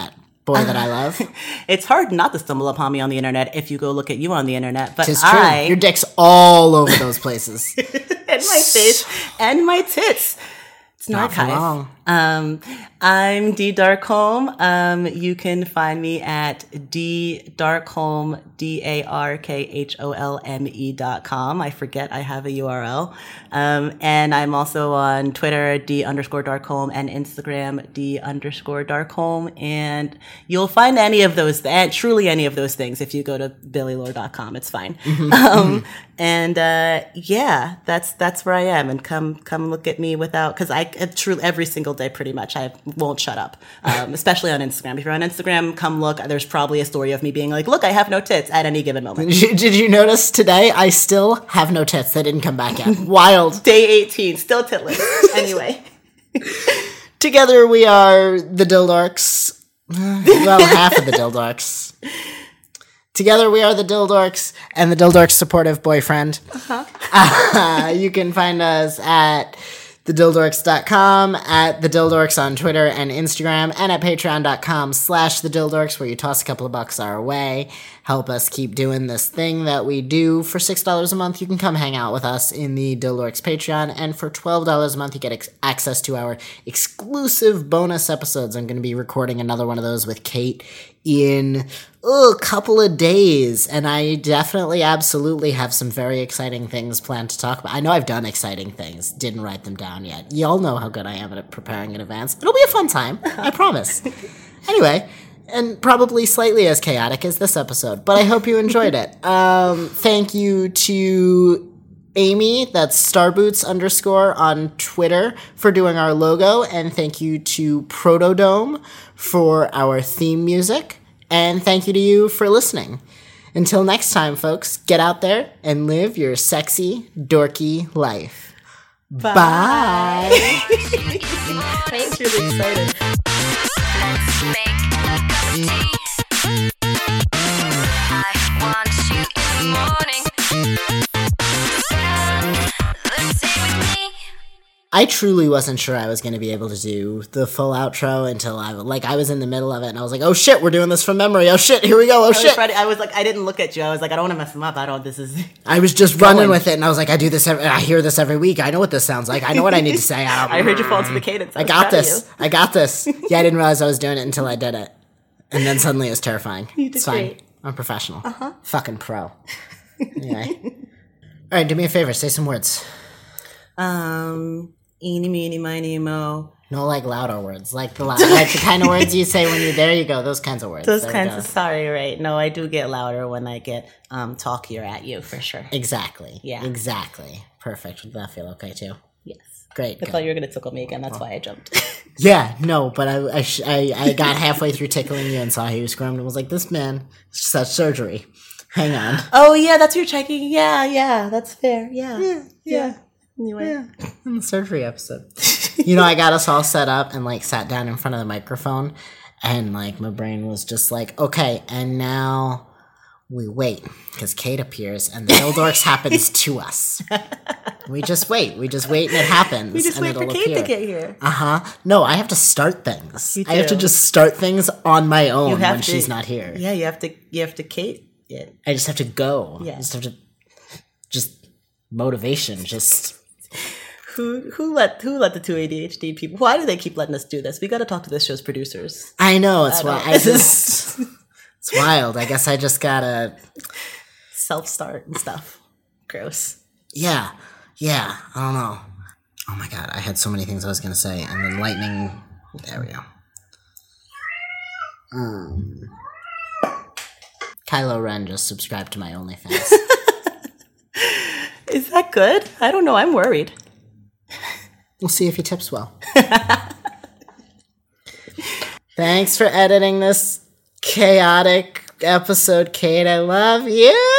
boy that I love. It's hard not to stumble upon me on the internet if you go look at you on the internet. But It's true. I, Your dick's all over those places. and my face and my tits. It's an Not for archive. long. Um, I'm D Darkholm. Um, you can find me at D Darkholm, D A R K H O L M E dot com. I forget I have a U R L. Um, and I'm also on Twitter, D underscore Darkholm, and Instagram, D underscore Darkholm. And you'll find any of those, and truly any of those things if you go to billy lore dot com. It's fine. Mm-hmm. Um, and, uh, yeah, that's, that's where I am. And come, come look at me without, cause I, truly every single day pretty much, I won't shut up. Um, especially on Instagram. If you're on Instagram, come look. There's probably a story of me being like, look, I have no tits at any given moment. Did you, did you notice today I still have no tits? They didn't come back yet. Wild. Day eighteen, still titless. Anyway. Together we are the Dildarks. Well, half of the Dildarks. Together we are the Dildarks and the Dildarks supportive boyfriend. Uh-huh. Uh, you can find us at the dildorks dot com, at the Dildorks on Twitter and Instagram, and at patreon dot com slash the Dildorks, where you toss a couple of bucks our way. Help us keep doing this thing that we do. For six dollars a month, you can come hang out with us in the Dildorks Patreon, and for twelve dollars a month, you get ex- access to our exclusive bonus episodes. I'm going to be recording another one of those with Kate in oh, a couple of days, and I definitely, absolutely have some very exciting things planned to talk about. I know I've done exciting things, didn't write them down yet. Y'all know how good I am at preparing in advance. It'll be a fun time, I promise. Anyway, and probably slightly as chaotic as this episode, but I hope you enjoyed it. Um, thank you to Amy, that's Starboots underscore on Twitter, for doing our logo, and thank you to Protodome for our theme music, and thank you to you for listening. Until next time, folks, get out there and live your sexy, dorky life. Bye. Bye. I'm really excited. Let's make a cup of tea. I want you in the morning. Let's stay with me. I truly wasn't sure I was going to be able to do the full outro until I, like, I was in the middle of it, and I was like, oh shit, we're doing this from memory. Oh shit, here we go. Oh I was shit. ready. I was like, I didn't look at you. I was like, I don't want to mess them up. I don't, this is... I was just running with it, and I was like, I do this, every, I hear this every week. I know what this sounds like. I know what I need to say. Um, I heard you fall into the cadence. I, I was got proud of this. you. I got this. Yeah, I didn't realize I was doing it until I did it. And then suddenly it was terrifying. You did it's fine. great. I'm professional. Uh-huh. Fucking pro. Anyway. All right, do me a favor. Say some words. Um, eeny, meeny, miny, mo. No, like louder words. Like the, loud, like the kind of words you say when you, there you go. Those kinds of words. Those There we kinds go. of, sorry, right. No, I do get louder when I get um talkier at you, for sure. Exactly. Yeah. Exactly. Perfect. Would that feel okay too? Yes. Great. I good. thought you were going to tickle me again. That's why I jumped. Yeah, no, but I, I, sh- I, I got halfway through tickling you and saw how you squirmed and was like, this man such surgery. Hang on. Oh, yeah, that's your checking. Yeah, yeah, that's fair. Yeah. Yeah. yeah. Anyway. Yeah, in the surgery episode. You know, I got us all set up and like sat down in front of the microphone, and like my brain was just like, okay, and now we wait because Kate appears and the Dildorks happens to us. We just wait. We just wait and it happens. We just and wait for it'll Kate appear. to get here. Uh huh. No, I have to start things. You I have to do. just start things on my own You have when to- she's not here. Yeah, you have to, you have to Kate it. I just have to go. Yeah. I just have to, just motivation. Just. Who who let who let the two A D H D people? Why do they keep letting us do this? We got to talk to this show's producers. I know. It's I why don't- I just. It's wild. I guess I just gotta. Self start and stuff. Gross. Yeah. Yeah. I don't know. Oh my god. I had so many things I was gonna say, and then lightning. There we go. Um. Kylo Ren just subscribed to my OnlyFans. Is that good? I don't know. I'm worried. We'll see if he tips well. Thanks for editing this chaotic episode, Kate. I love you.